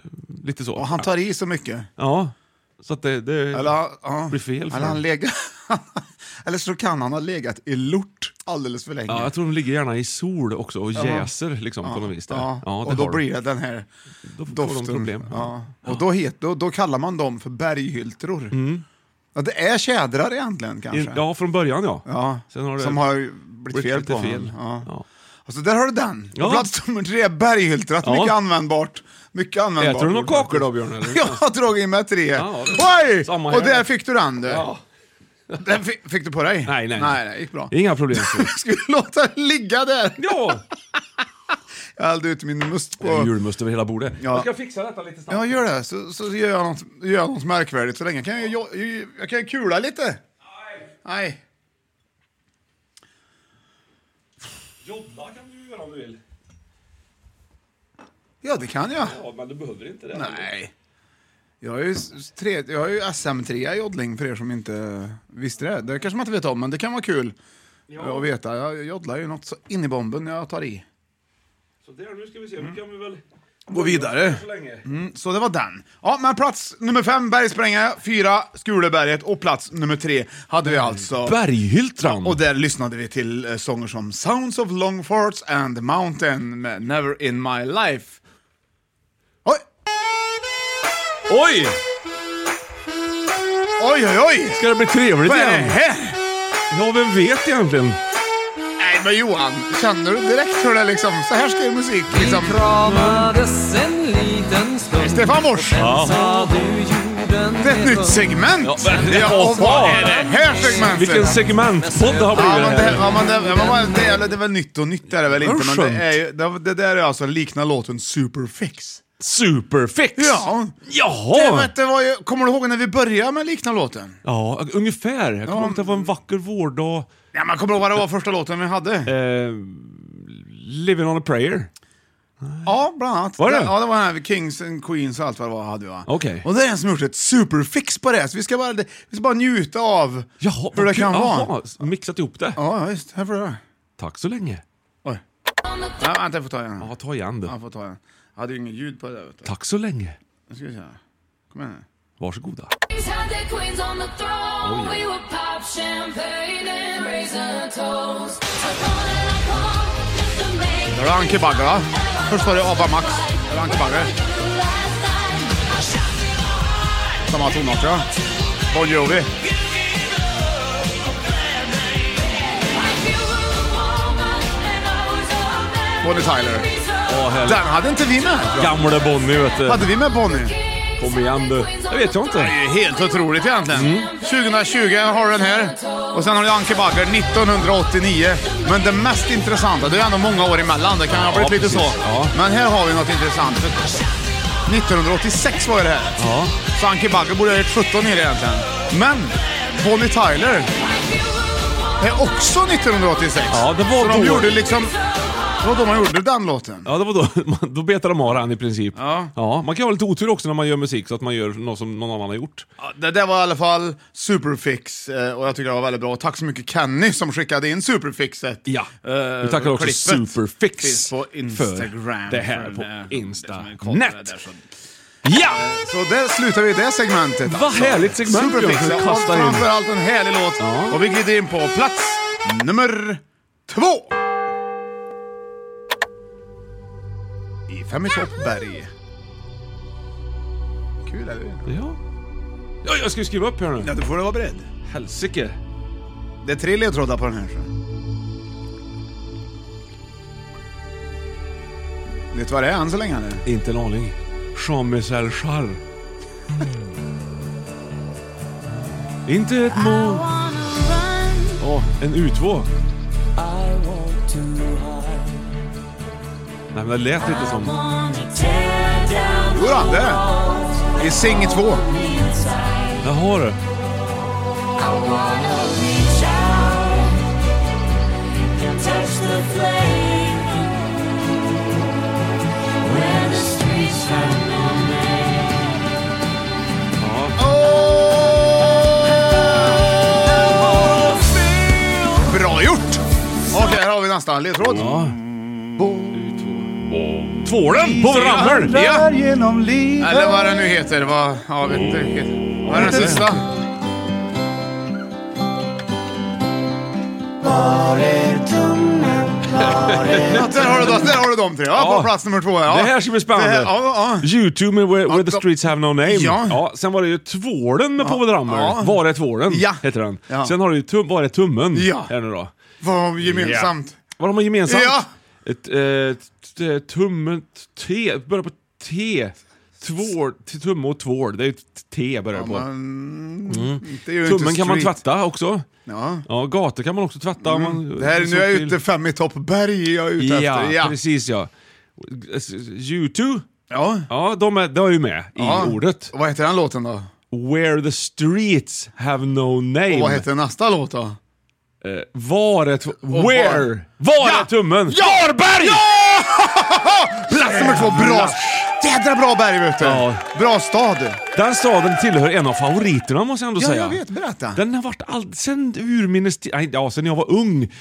Speaker 7: Lite så.
Speaker 8: Och han tar i så mycket.
Speaker 7: Ja, så att det blir fel.
Speaker 8: Eller han Eller så kan han ha legat i lort alldeles för länge.
Speaker 7: Ja, jag tror de ligger gärna i sol också och jäser liksom på något vis där.
Speaker 8: Ja, och då blir det den här doften.
Speaker 7: De problem.
Speaker 8: Ja. Och då kallar man dem för berghyltror. Ja, det är tjädrar egentligen kanske.
Speaker 7: Ja, från början ja.
Speaker 8: Sen har det som har blivit fel på fel. Ja. Och så där har du den. Ja. Plats nummer 3, berghyltrat. Ja. Mycket användbart.
Speaker 7: Äter du några kakor då, Björn? Eller?
Speaker 8: Jag har dragit in med 3.
Speaker 7: Ja,
Speaker 8: oj! Och där fick du den. Ja. Den fick du på dig?
Speaker 7: Nej,
Speaker 8: det gick bra.
Speaker 7: Inga problem.
Speaker 8: Ska vi låta den ligga där?
Speaker 7: Ja!
Speaker 8: Jag hällde ut min must på...
Speaker 7: julmust över hela bordet. Jag ska fixa detta lite snabbt.
Speaker 8: Ja, gör det. Så gör jag något märkvärdigt så länge. Jag kan kula lite. Nej.
Speaker 7: Jodda kan du göra om du vill.
Speaker 8: Ja, det kan jag.
Speaker 7: Ja, men du behöver inte det.
Speaker 8: Nej. Jag har ju SM3 joddling för er som inte visste det. Det kanske man inte vet om, men det kan vara kul att veta. Jag joddlar ju något så in i bomben när jag tar i.
Speaker 7: Så där, nu ska vi se. Nu kan vi väl
Speaker 8: gå vidare. Så det var den. Ja, men plats nummer 5, Bergspränga. 4, Skuleberget. Och plats nummer 3 hade vi alltså
Speaker 7: Berghyltran.
Speaker 8: Och där lyssnade vi till sånger som Sounds of Longforts and Mountain med Never in My Life. Oj!
Speaker 7: Oj!
Speaker 8: Oj!
Speaker 7: Ska det bli trevligt
Speaker 8: vad
Speaker 7: igen?
Speaker 8: Vad är det här?
Speaker 7: Ja, vem vet egentligen?
Speaker 8: Nej, men Johan, känner du direkt hur det liksom, så här ska ju musik liksom.
Speaker 13: Kramades en liten stund.
Speaker 8: Stefan Fors.
Speaker 13: Ja.
Speaker 8: Det är ett nytt segment. Ja, vad är det här segmentet?
Speaker 7: Vilken segmentpodd det har blivit.
Speaker 8: Det är väl nytt och nytt är det väl inte, men det där är alltså liknar låten Superfix.
Speaker 7: Superfix?
Speaker 8: Ja.
Speaker 7: Jaha.
Speaker 8: Kommer du ihåg när vi började med liknande låten?
Speaker 7: Ja, ungefär. Jag kommer ihåg att det var en vacker vårdag.
Speaker 8: Ja, man kommer ihåg vad det var första låten vi hade.
Speaker 7: Living on a prayer.
Speaker 8: Ja, bland annat.
Speaker 7: Var det?
Speaker 8: Ja, det var den här Kings and Queens och allt vad det var hade vi, va?
Speaker 7: Okej.
Speaker 8: Och det är en som gjort ett superfix på det. Så vi ska bara njuta av hur det kan vara.
Speaker 7: Mixat ihop det.
Speaker 8: Ja, just. Här får du det.
Speaker 7: Tack så länge.
Speaker 8: Oj. Ja, vänta, jag får ta igen.
Speaker 7: Ja, ta igen det.
Speaker 8: Ja, får ta igen. Jag hade ju ingen ljud på det där, vet du.
Speaker 7: Tack så länge.
Speaker 8: Nu ska vi se. Kom igen nu.
Speaker 7: Varsågoda.
Speaker 8: Det var Anke Bagger, va? Först var det Abba Max. Det var Anke Bagger. Samma tonart, ja. Bon Jovi. Bonnie Tyler. Den hade inte vi med.
Speaker 7: Gamla Bonnie, vet du.
Speaker 8: Hade vi med Bonnie?
Speaker 7: Kom igen du. Det vet jag inte.
Speaker 8: Det är ju helt otroligt egentligen. 2020 har du den här. Och sen har du Anke Bagger 1989. Men det mest intressanta, det är ändå många år emellan. Det kan ha blivit lite så. Ja. Men här har vi något intressant. 1986 var det här.
Speaker 7: Ja.
Speaker 8: Så Anke Bagger borde ha gjort 17 ner egentligen. Men Bonnie Tyler är också 1986.
Speaker 7: Ja, det var
Speaker 8: så de gjorde liksom... Det var då man gjorde den låten.
Speaker 7: Ja, det var då betade de av den i princip.
Speaker 8: Ja.
Speaker 7: Man kan ha lite otur också när man gör musik så att man gör något som någon annan har gjort.
Speaker 8: Ja, det där var i alla fall Superfix och jag tycker det var väldigt bra. Tack så mycket Kenny som skickade in Superfixet.
Speaker 7: Ja, vi tackar också Superfix
Speaker 8: på Instagram
Speaker 7: för det här på Instanet. Ja!
Speaker 8: Så där slutar vi det segmentet.
Speaker 7: Vad härligt segment.
Speaker 8: Superfix, och framförallt en härlig låt. Ja. Och vi glider in på plats nummer 2. I Fem i toppberg. Kul är det.
Speaker 7: Ja, jag ska skriva upp här nu.
Speaker 8: Ja, du får vara beredd.
Speaker 7: Helsike.
Speaker 8: Det är 3 ledtrådar på den här. Så. Vet du vad det är än så länge? Eller?
Speaker 7: Inte en aning. Jean-Michel Jarre. Inte ett mål. En U2. Nej, men det lät lite som...
Speaker 8: Jodå, det är Sing 2.
Speaker 7: Jag har det.
Speaker 8: Bra gjort! Okej, här har vi nästa ledtråd.
Speaker 7: Ja. Tvålen på rammer.
Speaker 8: Ja. Eller vad det nu heter. Vad vet inte. Vad är den sista?
Speaker 9: Var är tummen? Var är
Speaker 8: Ja, där har du de tre. Ja, på plats nummer 2. Ja.
Speaker 7: Det här ska bli spännande. YouTube med Where the Streets Have No Name. Ja. Sen var det ju Tvålen med Povel Ramel. Var är tvålen? Heter den. Ja. Sen har du ju Var är tummen? Här nu då.
Speaker 8: Vad har vi gemensamt?
Speaker 7: Vad har man gemensamt?
Speaker 8: Ja.
Speaker 7: Tummen T. Börjar på T. Tumme och tvål. Det är ju T börjar på. Tummen kan man tvätta också. Ja, gator kan man också tvätta.
Speaker 8: Det här, nu är jag ute 5 i toppberg. Jag är ute efter.
Speaker 7: Ja, precis ja. YouTube. Ja, de är ju med i ordet.
Speaker 8: Och vad heter den låten då?
Speaker 7: Where the Streets Have No Name.
Speaker 8: Och vad heter nästa låt då?
Speaker 7: Var är tummen?
Speaker 8: Varberg! Ja! Plats nummer 2, bra. Jädra bra berg, vet du. Ja. Bra stad.
Speaker 7: Den staden tillhör en av favoriterna, måste jag ändå säga.
Speaker 8: Ja, jag vet, berätta.
Speaker 7: Den har varit sen urminnes... sen jag var ung.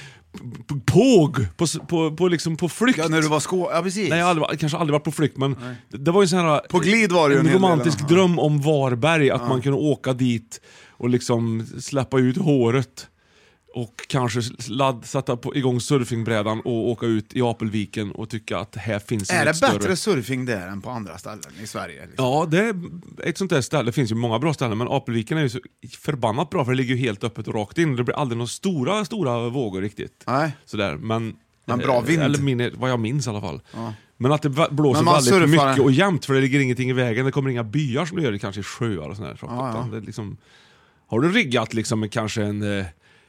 Speaker 7: På flykt.
Speaker 8: Ja, när du var ja, precis.
Speaker 7: Nej, jag kanske aldrig varit på flykt, men det var ju sån här...
Speaker 8: På glid var det ju
Speaker 7: en romantisk dröm om Varberg, att man kunde åka dit och liksom släppa ut håret. Och kanske sätta igång surfingbrädan och åka ut i Apelviken och tycka att här finns
Speaker 8: är det
Speaker 7: större...
Speaker 8: bättre surfing där än på andra ställen i Sverige? Liksom?
Speaker 7: Ja, det är ett sånt där ställe. Det finns ju många bra ställen, men Apelviken är ju så förbannat bra, för det ligger ju helt öppet och rakt in. Det blir aldrig några stora vågor riktigt.
Speaker 8: Nej.
Speaker 7: Sådär, men
Speaker 8: bra vind.
Speaker 7: Eller vad jag minns i alla fall. Ja. Men att det blåser väldigt mycket och jämnt, för det ligger ingenting i vägen. Det kommer inga byar som det gör, kanske i sjöar och sådär. Det är liksom, har du riggat liksom med kanske en...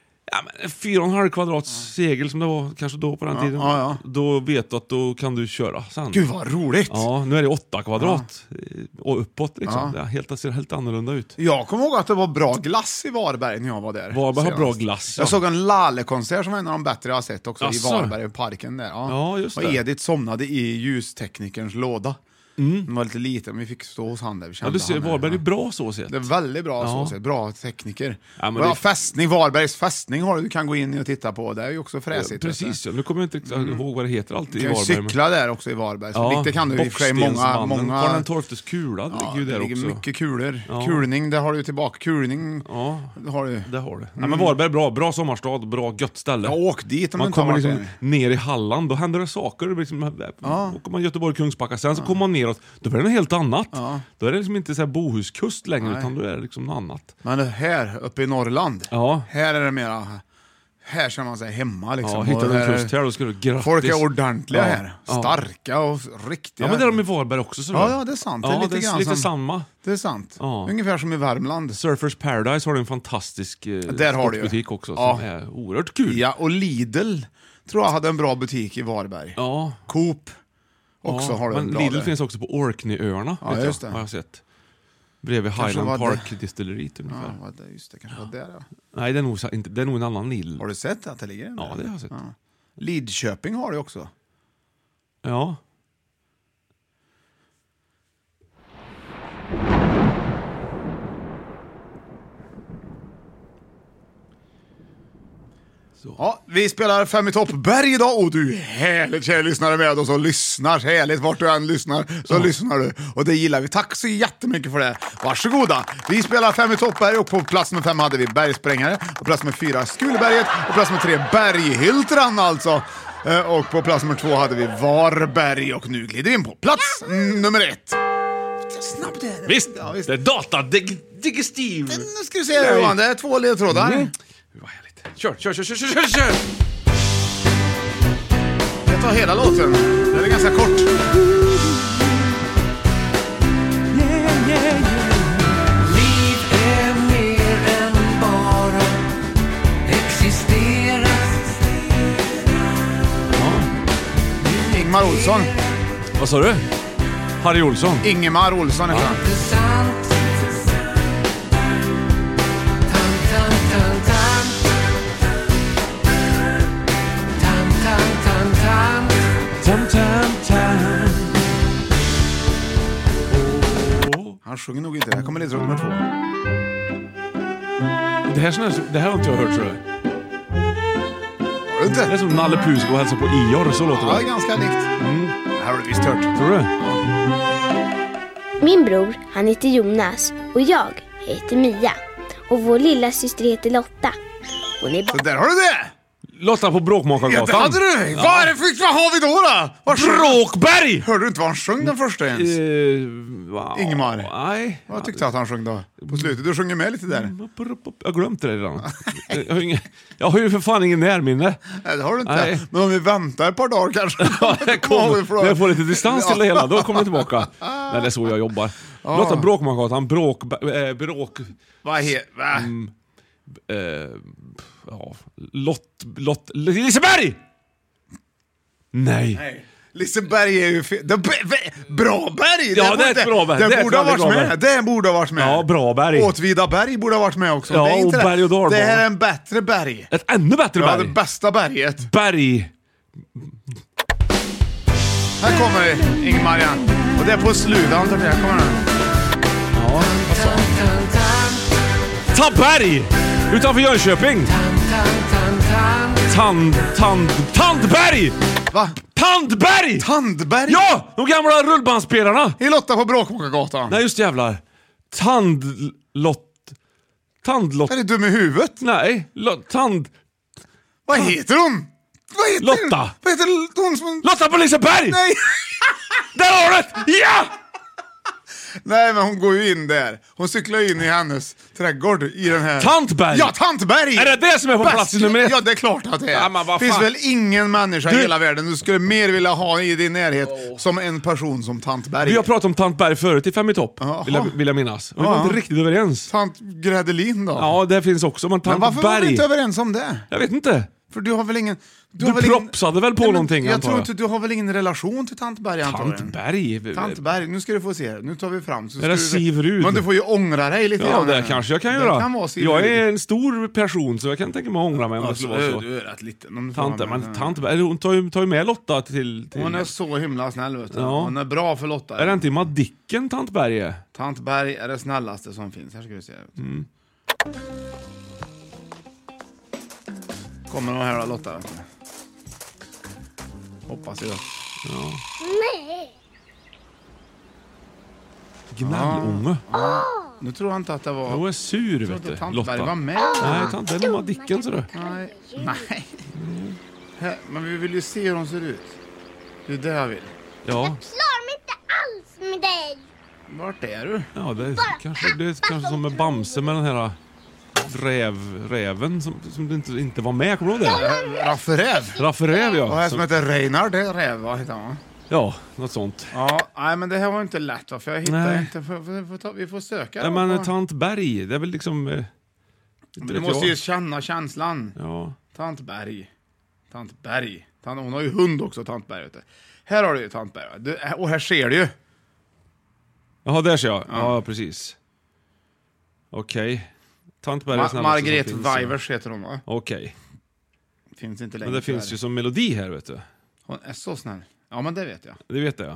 Speaker 7: 4,5 kvadrats segel som det var kanske då på den tiden. Då vet du att då kan du köra sen.
Speaker 8: Gud vad roligt.
Speaker 7: Ja, nu är det 8 kvadrat och uppåt liksom. Det ser helt annorlunda ut.
Speaker 8: Jag kommer ihåg att det var bra glass i Varberg när jag var där.
Speaker 7: Varberg har bra glass.
Speaker 8: Jag såg en Lalle-konsert som var en av de bättre jag har sett också i Varberg, parken där.
Speaker 7: Ja, just det.
Speaker 8: Och Edith somnade i ljusteknikerns låda. Den var lite liten, men vi fick stå hos han där.
Speaker 7: Ja, du ser, Varberg är bra så sett.
Speaker 8: Det är väldigt bra så sett. Bra tekniker. Fästning, Varbergs fästning har du kan gå in och titta på. Det är ju också fräsigt.
Speaker 7: Precis, nu kommer jag inte ihåg vad det heter alltid i Varberg.
Speaker 8: Cykla där också i Varberg. Så det kan du i och för sig många...
Speaker 7: Har den 12:s kula, det ligger ju där också.
Speaker 8: Mycket kulor. Kulning, där har du tillbaka. Kulning,
Speaker 7: det har du. Nej, men Varberg är bra sommarstad, bra gött ställe.
Speaker 8: Ja, åk dit om
Speaker 7: man kommer liksom ner i Halland, då händer det saker. Liksom, åker man Göteborg, Kungsbacka, sen så kommer man neråt. Då är det något helt annat. Då är det liksom inte så här Bohuskust längre, utan då är det liksom något annat.
Speaker 8: Men det här uppe i Norrland, här är det mera... Här känner man sig hemma liksom.
Speaker 7: Ja, hittar du en kust här, då ska du grattis.
Speaker 8: Folk är ordentliga här. Starka och riktiga.
Speaker 7: Ja, men det är de i Varberg också. Så
Speaker 8: ja, det är sant. Det är
Speaker 7: lite samma.
Speaker 8: Det är sant. Ungefär som i Värmland.
Speaker 7: Surfers Paradise har en fantastisk butik också som är oerhört kul.
Speaker 8: Ja, och Lidl tror jag hade en bra butik i Varberg.
Speaker 7: Ja.
Speaker 8: Coop också har
Speaker 7: men Lidl finns också på Orkneyöarna.
Speaker 8: Ja, just det.
Speaker 7: Har jag sett. Bredvid Highland Park Distilleryt ungefär.
Speaker 8: Ja, just det. Kanske var där.
Speaker 7: Nej, det är nog en annan Lidl.
Speaker 8: Har du sett att det ligger en där?
Speaker 7: Ja, det har jag sett.
Speaker 8: Lidköping har du också.
Speaker 7: Ja.
Speaker 8: Så. Ja, vi spelar 5 i toppberg idag och du är härligt kära lyssnare med oss och lyssnar härligt vart du än lyssnar så lyssnar du och det gillar vi. Tack så jättemycket för det. Varsågoda. Vi spelar 5 i toppberg och på plats nummer 5 hade vi Bergsprängare, på plats nummer 4 Skuleberget och plats nummer 3 Berghiltran alltså. Och på plats nummer 2 hade vi Varberg och nu glider vi in på plats nummer 1. Snabbt är det.
Speaker 7: Visst, det är datadigestiv.
Speaker 8: Nu ska du se Johan, det är 2 ledtrådar.
Speaker 7: Vad härligt. Kör.
Speaker 8: Jag tar hela låten. Den är ganska kort.
Speaker 13: Liv är mer än bara existera.
Speaker 8: Ingmar Olsson.
Speaker 7: Vad sa du? Harry Olsson.
Speaker 8: Ingemar Olsson är han. Han sjunger nog inte. Det här kommer ledtråd nummer 2.
Speaker 7: Det här har inte jag hört, tror jag.
Speaker 8: Har du inte?
Speaker 7: Det är som Nalle Pusk och hälsa på Ior, så låter det.
Speaker 8: Ja, ganska likt. Det här har du visst hört.
Speaker 7: Tror du?
Speaker 9: Min bror, han heter Jonas och jag heter Mia. Och vår lilla syster heter Lotta. Hon är
Speaker 8: så där har du det!
Speaker 7: Lotta på Bråkmakargatan.
Speaker 8: Ja, det hade du! Vad har vi då?
Speaker 7: Bråkberg!
Speaker 8: Hörde du inte vad han sjöng den första ens? Ingemar.
Speaker 7: Nej.
Speaker 8: Vad tyckte att han sjöng då? På slutet, du sjunger med lite där.
Speaker 7: Jag har glömt det redan. Jag har ju för fan ingen närminne.
Speaker 8: Nej, det har du inte. Nej. Men om vi väntar ett par dagar kanske.
Speaker 7: När jag får lite distans till det hela, då kommer det tillbaka. Nej, det är så jag jobbar. Lotta Bråkmakargatan, bråk...
Speaker 8: Vad heter...
Speaker 7: Liseberg! Nej.
Speaker 8: Liseberg är ju bra berg.
Speaker 7: Ja, det är ett bra berg.
Speaker 8: Det borde ha varit med. Det borde ha varit med.
Speaker 7: Ja, bra berg.
Speaker 8: Åtvidaberg borde ha varit med också.
Speaker 7: Ja,
Speaker 8: det är inte
Speaker 7: och berg och dalbana.
Speaker 8: Det här är en bättre berg.
Speaker 7: Ett ännu bättre berg.
Speaker 8: Ja, det bästa berget.
Speaker 7: Berg.
Speaker 8: Här kommer det, Ingmar igen. Och det är på slutet, antar jag. Kommer den.
Speaker 7: Ja, vad sa Taberg! Utanför Jönköping. Tandberg!
Speaker 8: Va?
Speaker 7: Tandberg!
Speaker 8: Tandberg?
Speaker 7: Ja! De gamla rullbandspelarna.
Speaker 8: I Lotta på Bråkmakargatan.
Speaker 7: Nej, just jävlar. Tandlott.
Speaker 8: Är du dum i huvudet?
Speaker 7: Nej,
Speaker 8: Vad heter hon?
Speaker 7: Lotta.
Speaker 8: Vad heter hon som...
Speaker 7: Lotta på Liseberg!
Speaker 8: Nej!
Speaker 7: Där har du det! Ja!
Speaker 8: Nej, men hon går ju in där. Hon cyklar in i hennes trädgård i den här...
Speaker 7: Tantberg!
Speaker 8: Ja, Tantberg!
Speaker 7: Är det som är på plats nummer 1?
Speaker 8: Ja, det är klart att det är.
Speaker 7: Ja,
Speaker 8: det finns väl ingen människa i hela världen du skulle mer vilja ha i din närhet som en person som Tantberg.
Speaker 7: Vi har pratat om Tantberg förut i 5 i topp, vill jag minnas. Vi var inte riktigt överens.
Speaker 8: Tant Gredelin då?
Speaker 7: Ja, det finns också. Men
Speaker 8: varför var vi inte överens om det?
Speaker 7: Jag vet inte.
Speaker 8: För du har väl ingen...
Speaker 7: Du propsade väl på någonting,
Speaker 8: jag tror inte, du har väl ingen relation till Tantberg, antagligen. Tantberg, nu ska du få se. Nu tar vi fram. Så
Speaker 7: är det Sivrud?
Speaker 8: Men du får ju ångra dig lite grann.
Speaker 7: Ja, det kanske jag kan göra. Jag är en stor person, så jag kan tänka mig att ångra mig om det skulle vara så.
Speaker 8: Du är rätt liten.
Speaker 7: Tantberg, hon tar ju med Lotta till...
Speaker 8: Hon är så himla snäll, vet du.
Speaker 7: Ja.
Speaker 8: Hon är bra för Lotta.
Speaker 7: Är det inte i Madicken Tantberg är?
Speaker 8: Tantberg är det snällaste som finns. Här ska du se. Kommer de här då, Lotta? Hoppas jag.
Speaker 9: Ja. Nej.
Speaker 7: Gnällunge.
Speaker 8: Nu tror jag inte att det var...
Speaker 7: Jag är sur, vet du.
Speaker 8: Tantberg var med.
Speaker 7: Nej, Tantberg var Madicken, så du.
Speaker 8: Nej. Men vi vill ju se hur de ser ut. Det är det jag vill.
Speaker 9: Ja. Jag klarar mig inte alls med dig.
Speaker 8: Vart är du?
Speaker 7: Ja, det är kanske som med Bamse med den här... räven som inte var med, kommer du ihåg det? Rafferäv, ja.
Speaker 8: Och här som heter Reinar, det är räv, vad heter han?
Speaker 7: Ja, något sånt.
Speaker 8: Ja, nej, men det här var inte lätt, för jag hittar inte. Vi får söka.
Speaker 7: Ja, men Tantberg, det är väl liksom...
Speaker 8: Du måste ju känna känslan.
Speaker 7: Ja.
Speaker 8: Tantberg. Hon har ju hund också, Tantberg. Vet du. Här har du ju Tantberg. Och här ser du ju.
Speaker 7: Jaha, där ser jag. Ja, precis. Okej.
Speaker 8: Margret Weivers heter hon, va?
Speaker 7: Okej.
Speaker 8: Finns inte längre.
Speaker 7: Men det finns ju som melodi här, vet du.
Speaker 8: Hon är så snäll. Ja, men det vet jag.
Speaker 7: Det vet jag.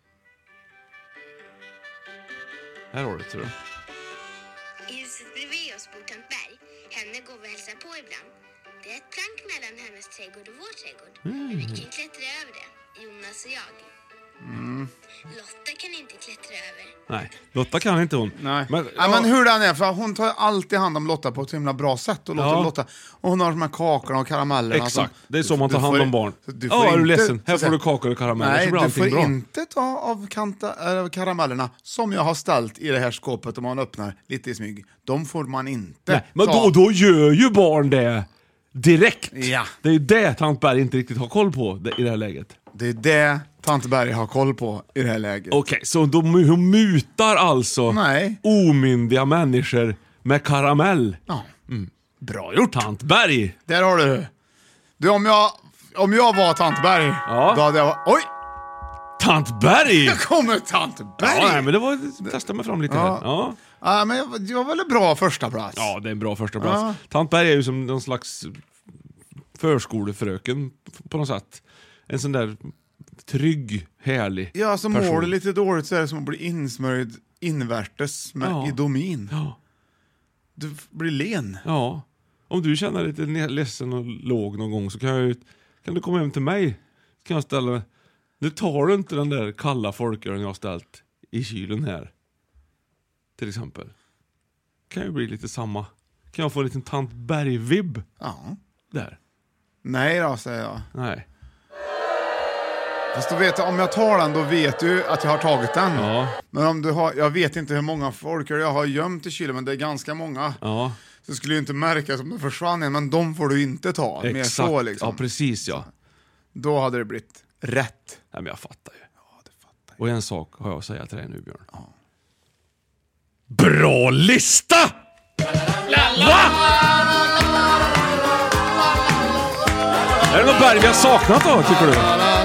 Speaker 7: Här har du, tror jag.
Speaker 9: I huset bredvid oss bor Tant Berg. Henne går vi hälsa på ibland. Det är ett plank mellan hennes trädgård och vår trädgård. Men vi kan klättra över det, Jonas och jag. Lotta kan inte klättra över.
Speaker 7: Nej, Lotta kan inte hon.
Speaker 8: Nej. Men hur den är, för hon tar alltid hand om Lotta på ett himla bra sätt. Och Lotta, och hon har de här kakorna och karamellerna.
Speaker 7: Exakt, det är så man tar hand om barn. Ja, är du ledsen? Här får du kakor och karameller.
Speaker 8: Nej,
Speaker 7: så blir
Speaker 8: du får
Speaker 7: bra.
Speaker 8: inte ta av karamellerna som jag har ställt i det här skåpet om man öppnar lite i smyg. De får man inte.
Speaker 7: Nej, men då gör ju barn det direkt.
Speaker 8: Ja.
Speaker 7: Det är ju det Tantberg inte riktigt har koll på i det här läget.
Speaker 8: Det är det Tantberg har koll på i det här läget.
Speaker 7: Okej, så hon mutar alltså omyndiga människor med karamell.
Speaker 8: Ja.
Speaker 7: Bra gjort, Tantberg.
Speaker 8: Där har du. Du, om jag var Tantberg, då hade jag varit... Oj!
Speaker 7: Tantberg!
Speaker 8: Jag kommer Tantberg!
Speaker 7: Ja, men det var testa mig fram lite här. Ja.
Speaker 8: Ja, men det var väl en bra första plats.
Speaker 7: Ja, det är en bra första plats. Ja. Tantberg är ju som någon slags förskolefröken på något sätt. En sån där trygg, härlig
Speaker 8: Ja, som
Speaker 7: person.
Speaker 8: mår det lite dåligt så är det som att bli insmörjd invärtes med idomin.
Speaker 7: Ja.
Speaker 8: Du blir len.
Speaker 7: Ja. Om du känner dig lite ledsen och låg någon gång så kan du komma hem till mig. Kan jag ställa... Nu tar du inte den där kalla folkölen jag har ställt i kylen här. Till exempel. Kan ju bli lite samma. Kan jag få en liten Tantberg-vibb?
Speaker 8: Ja.
Speaker 7: Där.
Speaker 8: Nej då, säger jag.
Speaker 7: Nej.
Speaker 8: Fast då vet jag, om jag tar den, då vet du att jag har tagit den.
Speaker 7: Ja.
Speaker 8: Men om du har, jag vet inte hur många folk jag har gömt i kylen, men det är ganska många.
Speaker 7: Ja.
Speaker 8: Så skulle ju inte märka som det försvann igen, men de får du inte ta.
Speaker 7: Exakt.
Speaker 8: Mer så, liksom.
Speaker 7: Ja, precis, ja.
Speaker 8: Då hade det blivit rätt.
Speaker 7: Nej, men jag fattar ju. Ja, det fattar jag. Och en sak har jag att säga till dig nu, Björn.
Speaker 8: Ja.
Speaker 7: Bra lista! Va? Är det något berg vi har saknat då, tycker du?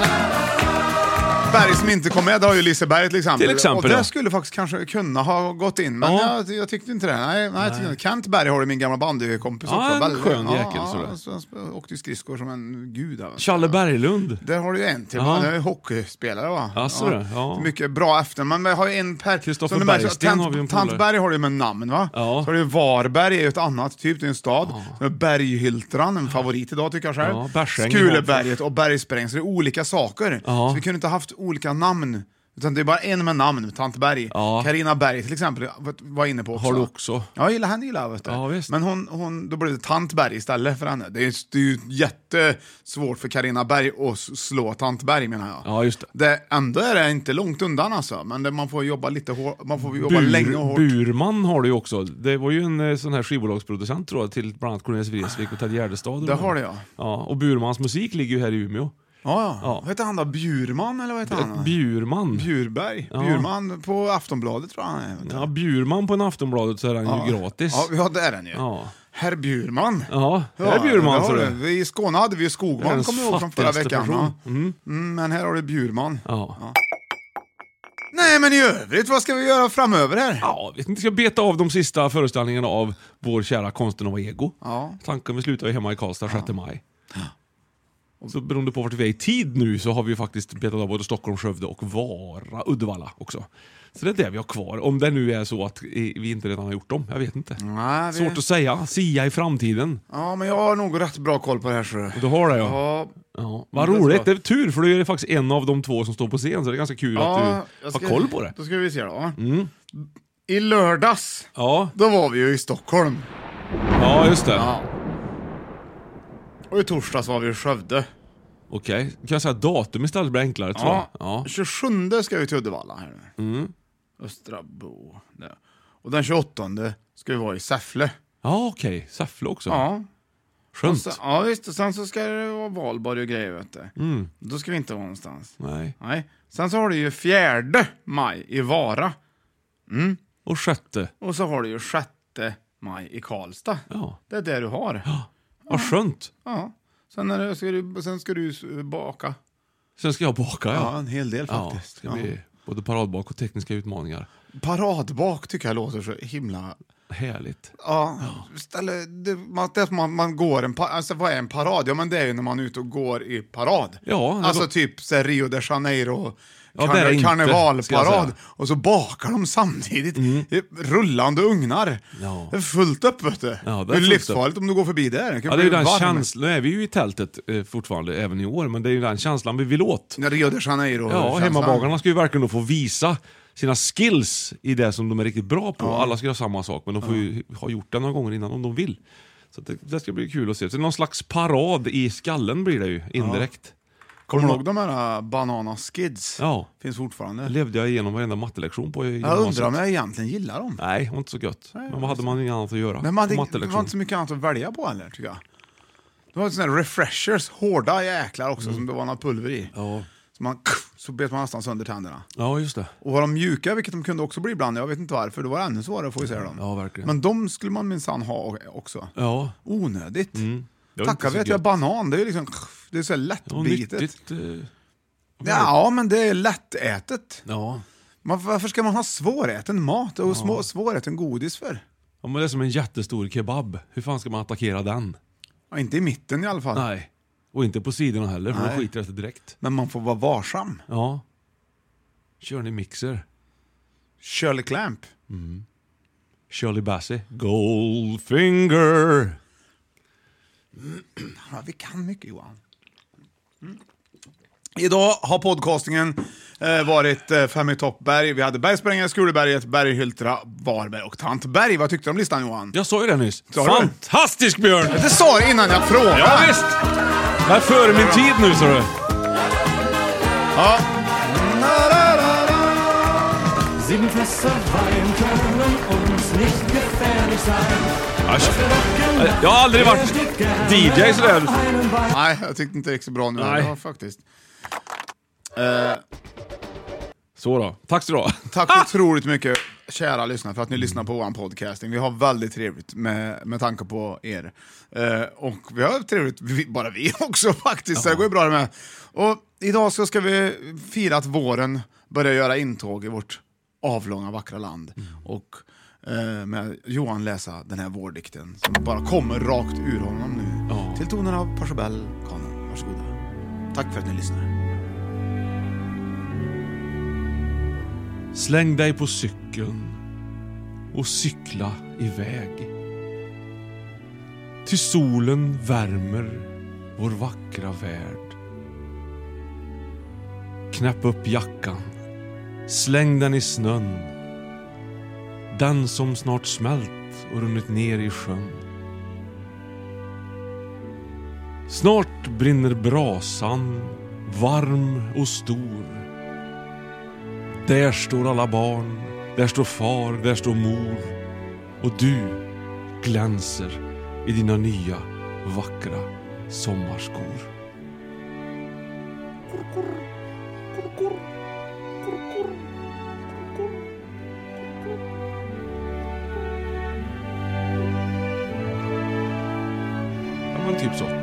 Speaker 8: Berg som inte kom med, det har ju Liseberg till exempel. Och det
Speaker 7: ja.
Speaker 8: skulle faktiskt kanske kunna ha gått in, men jag tyckte inte det. Nej. Kent Berg har du, min gamla bandykompis också.
Speaker 7: Ja, en skön jäkel.
Speaker 8: Så åkte ju skridskor som en gud.
Speaker 7: Challe Berglund.
Speaker 8: Där har du ju en till, han är hockeyspelare, va?
Speaker 7: Ja.
Speaker 8: Mycket bra efter, men vi har ju en per...
Speaker 7: Kristoffer Bergsten har vi en
Speaker 8: Tant Berg har du med namn, va?
Speaker 7: Ja.
Speaker 8: Så har du Varberg är ju ett annat typ, det är en stad. Ja. Berghyltran, en favorit idag tycker jag själv.
Speaker 7: Ja,
Speaker 8: Skuleberget och Bergspräng, så det är olika saker. Ja. Så vi kunde inte haft olika namn, utan det är bara en med namn, Tant Berg. Ja. Carina Berg till exempel var inne på också.
Speaker 7: Har du också?
Speaker 8: Ja, henne gillar jag, vet du.
Speaker 7: Ja, visst.
Speaker 8: Men hon, då blev det Tant Berg istället för henne. Det är ju jättesvårt för Carina Berg att slå Tant Berg, menar jag.
Speaker 7: Ja, just det.
Speaker 8: Ändå är det inte långt undan alltså, men man får jobba lite man får jobba länge och hårt.
Speaker 7: Burman har du ju också. Det var ju en sån här skivbolagsproducent, tror jag, till bland annat Cornelis Vreeswijk och Ted Gärdestad.
Speaker 8: Det har det, ja.
Speaker 7: Ja, och Burmans musik ligger ju här i Umeå.
Speaker 8: Ja. Vad heter han då? Bjurman eller vad heter han?
Speaker 7: Bjurman.
Speaker 8: Bjurberg. Ja. Bjurman på Aftonbladet, tror jag han är.
Speaker 7: Ja, Bjurman på en Aftonbladet, så är han ju gratis.
Speaker 8: Ja, det är den ju. Ja. Herr Bjurman.
Speaker 7: Ja, herr Bjurman. Så
Speaker 8: I Skåne hade vi ju Skogman, kommer jag ihåg, från förra veckan. Men här har du Bjurman. Ja. Nej, men i övrigt, vad ska vi göra framöver här?
Speaker 7: Ja, vi ska beta av de sista föreställningarna av vår kära Konsten och ego.
Speaker 8: Ja.
Speaker 7: Tanken vi slutar hemma i Karlstad 6 maj. Och så beroende på vart vi är i tid nu, så har vi ju faktiskt betat av både Stockholm, Skövde och Vara, Uddevalla också. Så det är det vi har kvar. Om det nu är så att vi inte redan har gjort dem, jag vet inte.
Speaker 8: Nej,
Speaker 7: svårt att säga, sia i framtiden.
Speaker 8: Ja, men jag har nog rätt bra koll på det här, så.
Speaker 7: Du har det, ja. Vad roligt, det är tur, för du är faktiskt en av de två som står på scen, så det är ganska kul att du har koll på det.
Speaker 8: Då ska vi se då. I lördags, då var vi ju i Stockholm.
Speaker 7: Ja, just det.
Speaker 8: Ja. Och i torsdags var vi i Skövde.
Speaker 7: Okej, kan jag säga datum istället, blir enklare, tror jag. Ja.
Speaker 8: 27 ska vi till Uddevalla här. Östrabo. Och den 28 ska vi vara i Säffle.
Speaker 7: Ja, okej. Säffle också.
Speaker 8: Ja.
Speaker 7: Skönt.
Speaker 8: Sen, ja, visst. Sen så ska det vara Valborg och grejer, vet du. Då ska vi inte vara någonstans.
Speaker 7: Nej.
Speaker 8: Sen så har du ju 4 maj i Vara.
Speaker 7: Och 6.
Speaker 8: Och så har du ju 6 maj i Karlstad.
Speaker 7: Ja.
Speaker 8: Det är det du har.
Speaker 7: Ja. Vad skönt.
Speaker 8: Ja. Sen ska du baka.
Speaker 7: Sen ska jag baka,
Speaker 8: ja. En hel del faktiskt.
Speaker 7: Ja, det ska bli både paradbak och tekniska utmaningar.
Speaker 8: Paradbak tycker jag låter så himla
Speaker 7: härligt.
Speaker 8: Ja. Man går alltså vad är en parad? Ja, men det är ju när man är ute och går i parad.
Speaker 7: Ja,
Speaker 8: alltså typ så Rio de Janeiro.
Speaker 7: Karnevalparad.
Speaker 8: Och så bakar de samtidigt rullande ugnar.
Speaker 7: Ja.
Speaker 8: Det är fullt upp, vet du.
Speaker 7: Ja,
Speaker 8: det är livsfarligt om du går förbi där.
Speaker 7: Det är ju den känslan. Nu är vi ju i tältet fortfarande även i år, men det är ju den känslan vi vill åt.
Speaker 8: Rio de Janeiro.
Speaker 7: Ja, hemmabagarna ska ju verkligen då få visa sina skills i det som de är riktigt bra på. Ja. Alla ska göra samma sak, men de får ju ha gjort det några gånger innan om de vill. Så det ska bli kul att se. Så någon slags parad i skallen blir det ju indirekt. Ja.
Speaker 8: Kommer du ihåg de här Banana Skids?
Speaker 7: Ja.
Speaker 8: Finns fortfarande.
Speaker 7: Levde jag igenom varenda mattelektion på i
Speaker 8: jag undrar om jag egentligen gillar dem.
Speaker 7: Nej, det var inte så gött. Men vad hade man inget annat att göra?
Speaker 8: Men det var inte så mycket annat att välja på heller, tycker jag. Det var sådana här refreshers, hårda jäklar också, som det var något pulver i.
Speaker 7: Ja.
Speaker 8: Så bet man nästan sönder tänderna.
Speaker 7: Ja, just det.
Speaker 8: Och var de mjuka, vilket de kunde också bli ibland. Jag vet inte varför, det var ännu svårare att få isär dem.
Speaker 7: Ja, verkligen.
Speaker 8: Men de skulle man minsann ha också.
Speaker 7: Ja.
Speaker 8: Onödigt. Tacka vet jag, banan, det är liksom, det är så lättbitet. Ja, men det är lättätet.
Speaker 7: Ja.
Speaker 8: Varför ska man ha svåräten mat och svåräten godis för?
Speaker 7: Ja, men det är som en jättestor kebab. Hur fan ska man attackera den?
Speaker 8: Ja, inte i mitten i alla fall.
Speaker 7: Nej. Och inte på sidorna heller, för de skiter efter direkt.
Speaker 8: Men man får vara varsam.
Speaker 7: Ja. Kör ni mixer?
Speaker 8: Shirley Clamp.
Speaker 7: Shirley Bassey. Goldfinger.
Speaker 8: Ja, vi kan mycket, Johan. Idag har podcastingen varit 5 i toppberg. Vi hade Bergsprängare, Skuleberget, Berghyltra, Varberg och Tantberg. Vad tyckte du om listan, Johan?
Speaker 7: Jag sa ju det nyss. Fantastisk, Björn!
Speaker 8: Det sa du innan jag frågade.
Speaker 7: Ja, visst! Jag är före min tid nu, så du.
Speaker 8: Ja.
Speaker 13: Sieben Fässer Wein können uns nicht gefährlich sein.
Speaker 7: Jag har aldrig varit DJ sådär.
Speaker 8: Nej, jag tyckte inte det gick så bra nu.
Speaker 7: Nej.
Speaker 8: Ja, faktiskt.
Speaker 7: Så då. Tack så då.
Speaker 8: Tack så otroligt mycket, kära lyssnare, för att ni lyssnar på vår podcasting. Vi har väldigt trevligt med tanke på er. Och vi har trevligt, bara vi också faktiskt. Så det går ju bra det med. Och idag så ska vi fira att våren börjar göra intåg i vårt avlånga vackra land. Och med Johan läsa den här vårdikten som bara kommer rakt ur honom nu. Till tonen av Pachelbel kanon. Varsågoda. Tack för att ni lyssnar.
Speaker 7: Släng dig på cykeln och cykla iväg. Till solen värmer vår vackra värld. Knäpp upp jackan. Släng den i snön. Den som snart smält och runnit ner i sjön. Snart brinner brasan, varm och stor. Där står alla barn, där står far, där står mor. Och du glänser i dina nya vackra sommarskor. Ja, men typ så.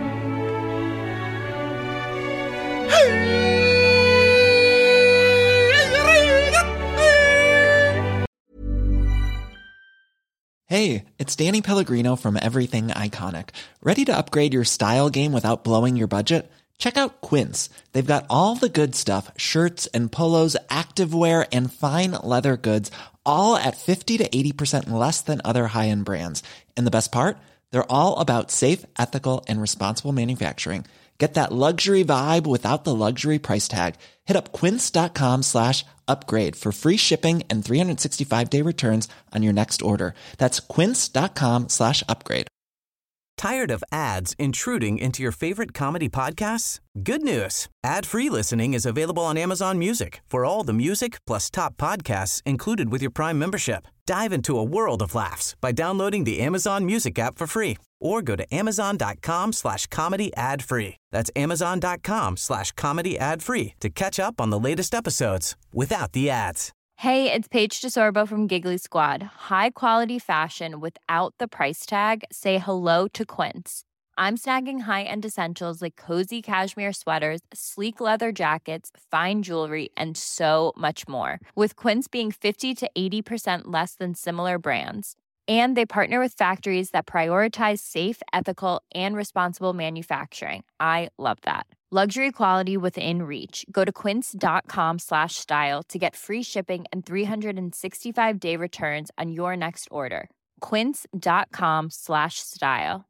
Speaker 14: Hey, it's Danny Pellegrino from Everything Iconic. Ready to upgrade your style game without blowing your budget? Check out Quince. They've got all the good stuff, shirts and polos, activewear, and fine leather goods, all at 50 to 80% less than other high-end brands. And the best part? They're all about safe, ethical, and responsible manufacturing. Get that luxury vibe without the luxury price tag. Hit up quince.com/upgrade for free shipping and 365-day returns on your next order. That's quince.com/upgrade.
Speaker 15: Tired of ads intruding into your favorite comedy podcasts? Good news. Ad-free listening is available on Amazon Music for all the music plus top podcasts included with your Prime membership. Dive into a world of laughs by downloading the Amazon Music app for free or go to amazon.com/comedy ad-free. That's amazon.com/comedy ad-free to catch up on the latest episodes without the ads.
Speaker 16: Hey, it's Paige DeSorbo from Giggly Squad. High quality fashion without the price tag. Say hello to Quince. I'm snagging high-end essentials like cozy cashmere sweaters, sleek leather jackets, fine jewelry, and so much more. With Quince being 50 to 80% less than similar brands. And they partner with factories that prioritize safe, ethical, and responsible manufacturing. I love that. Luxury quality within reach. Go to quince.com/style to get free shipping and 365-day returns on your next order. Quince.com/style.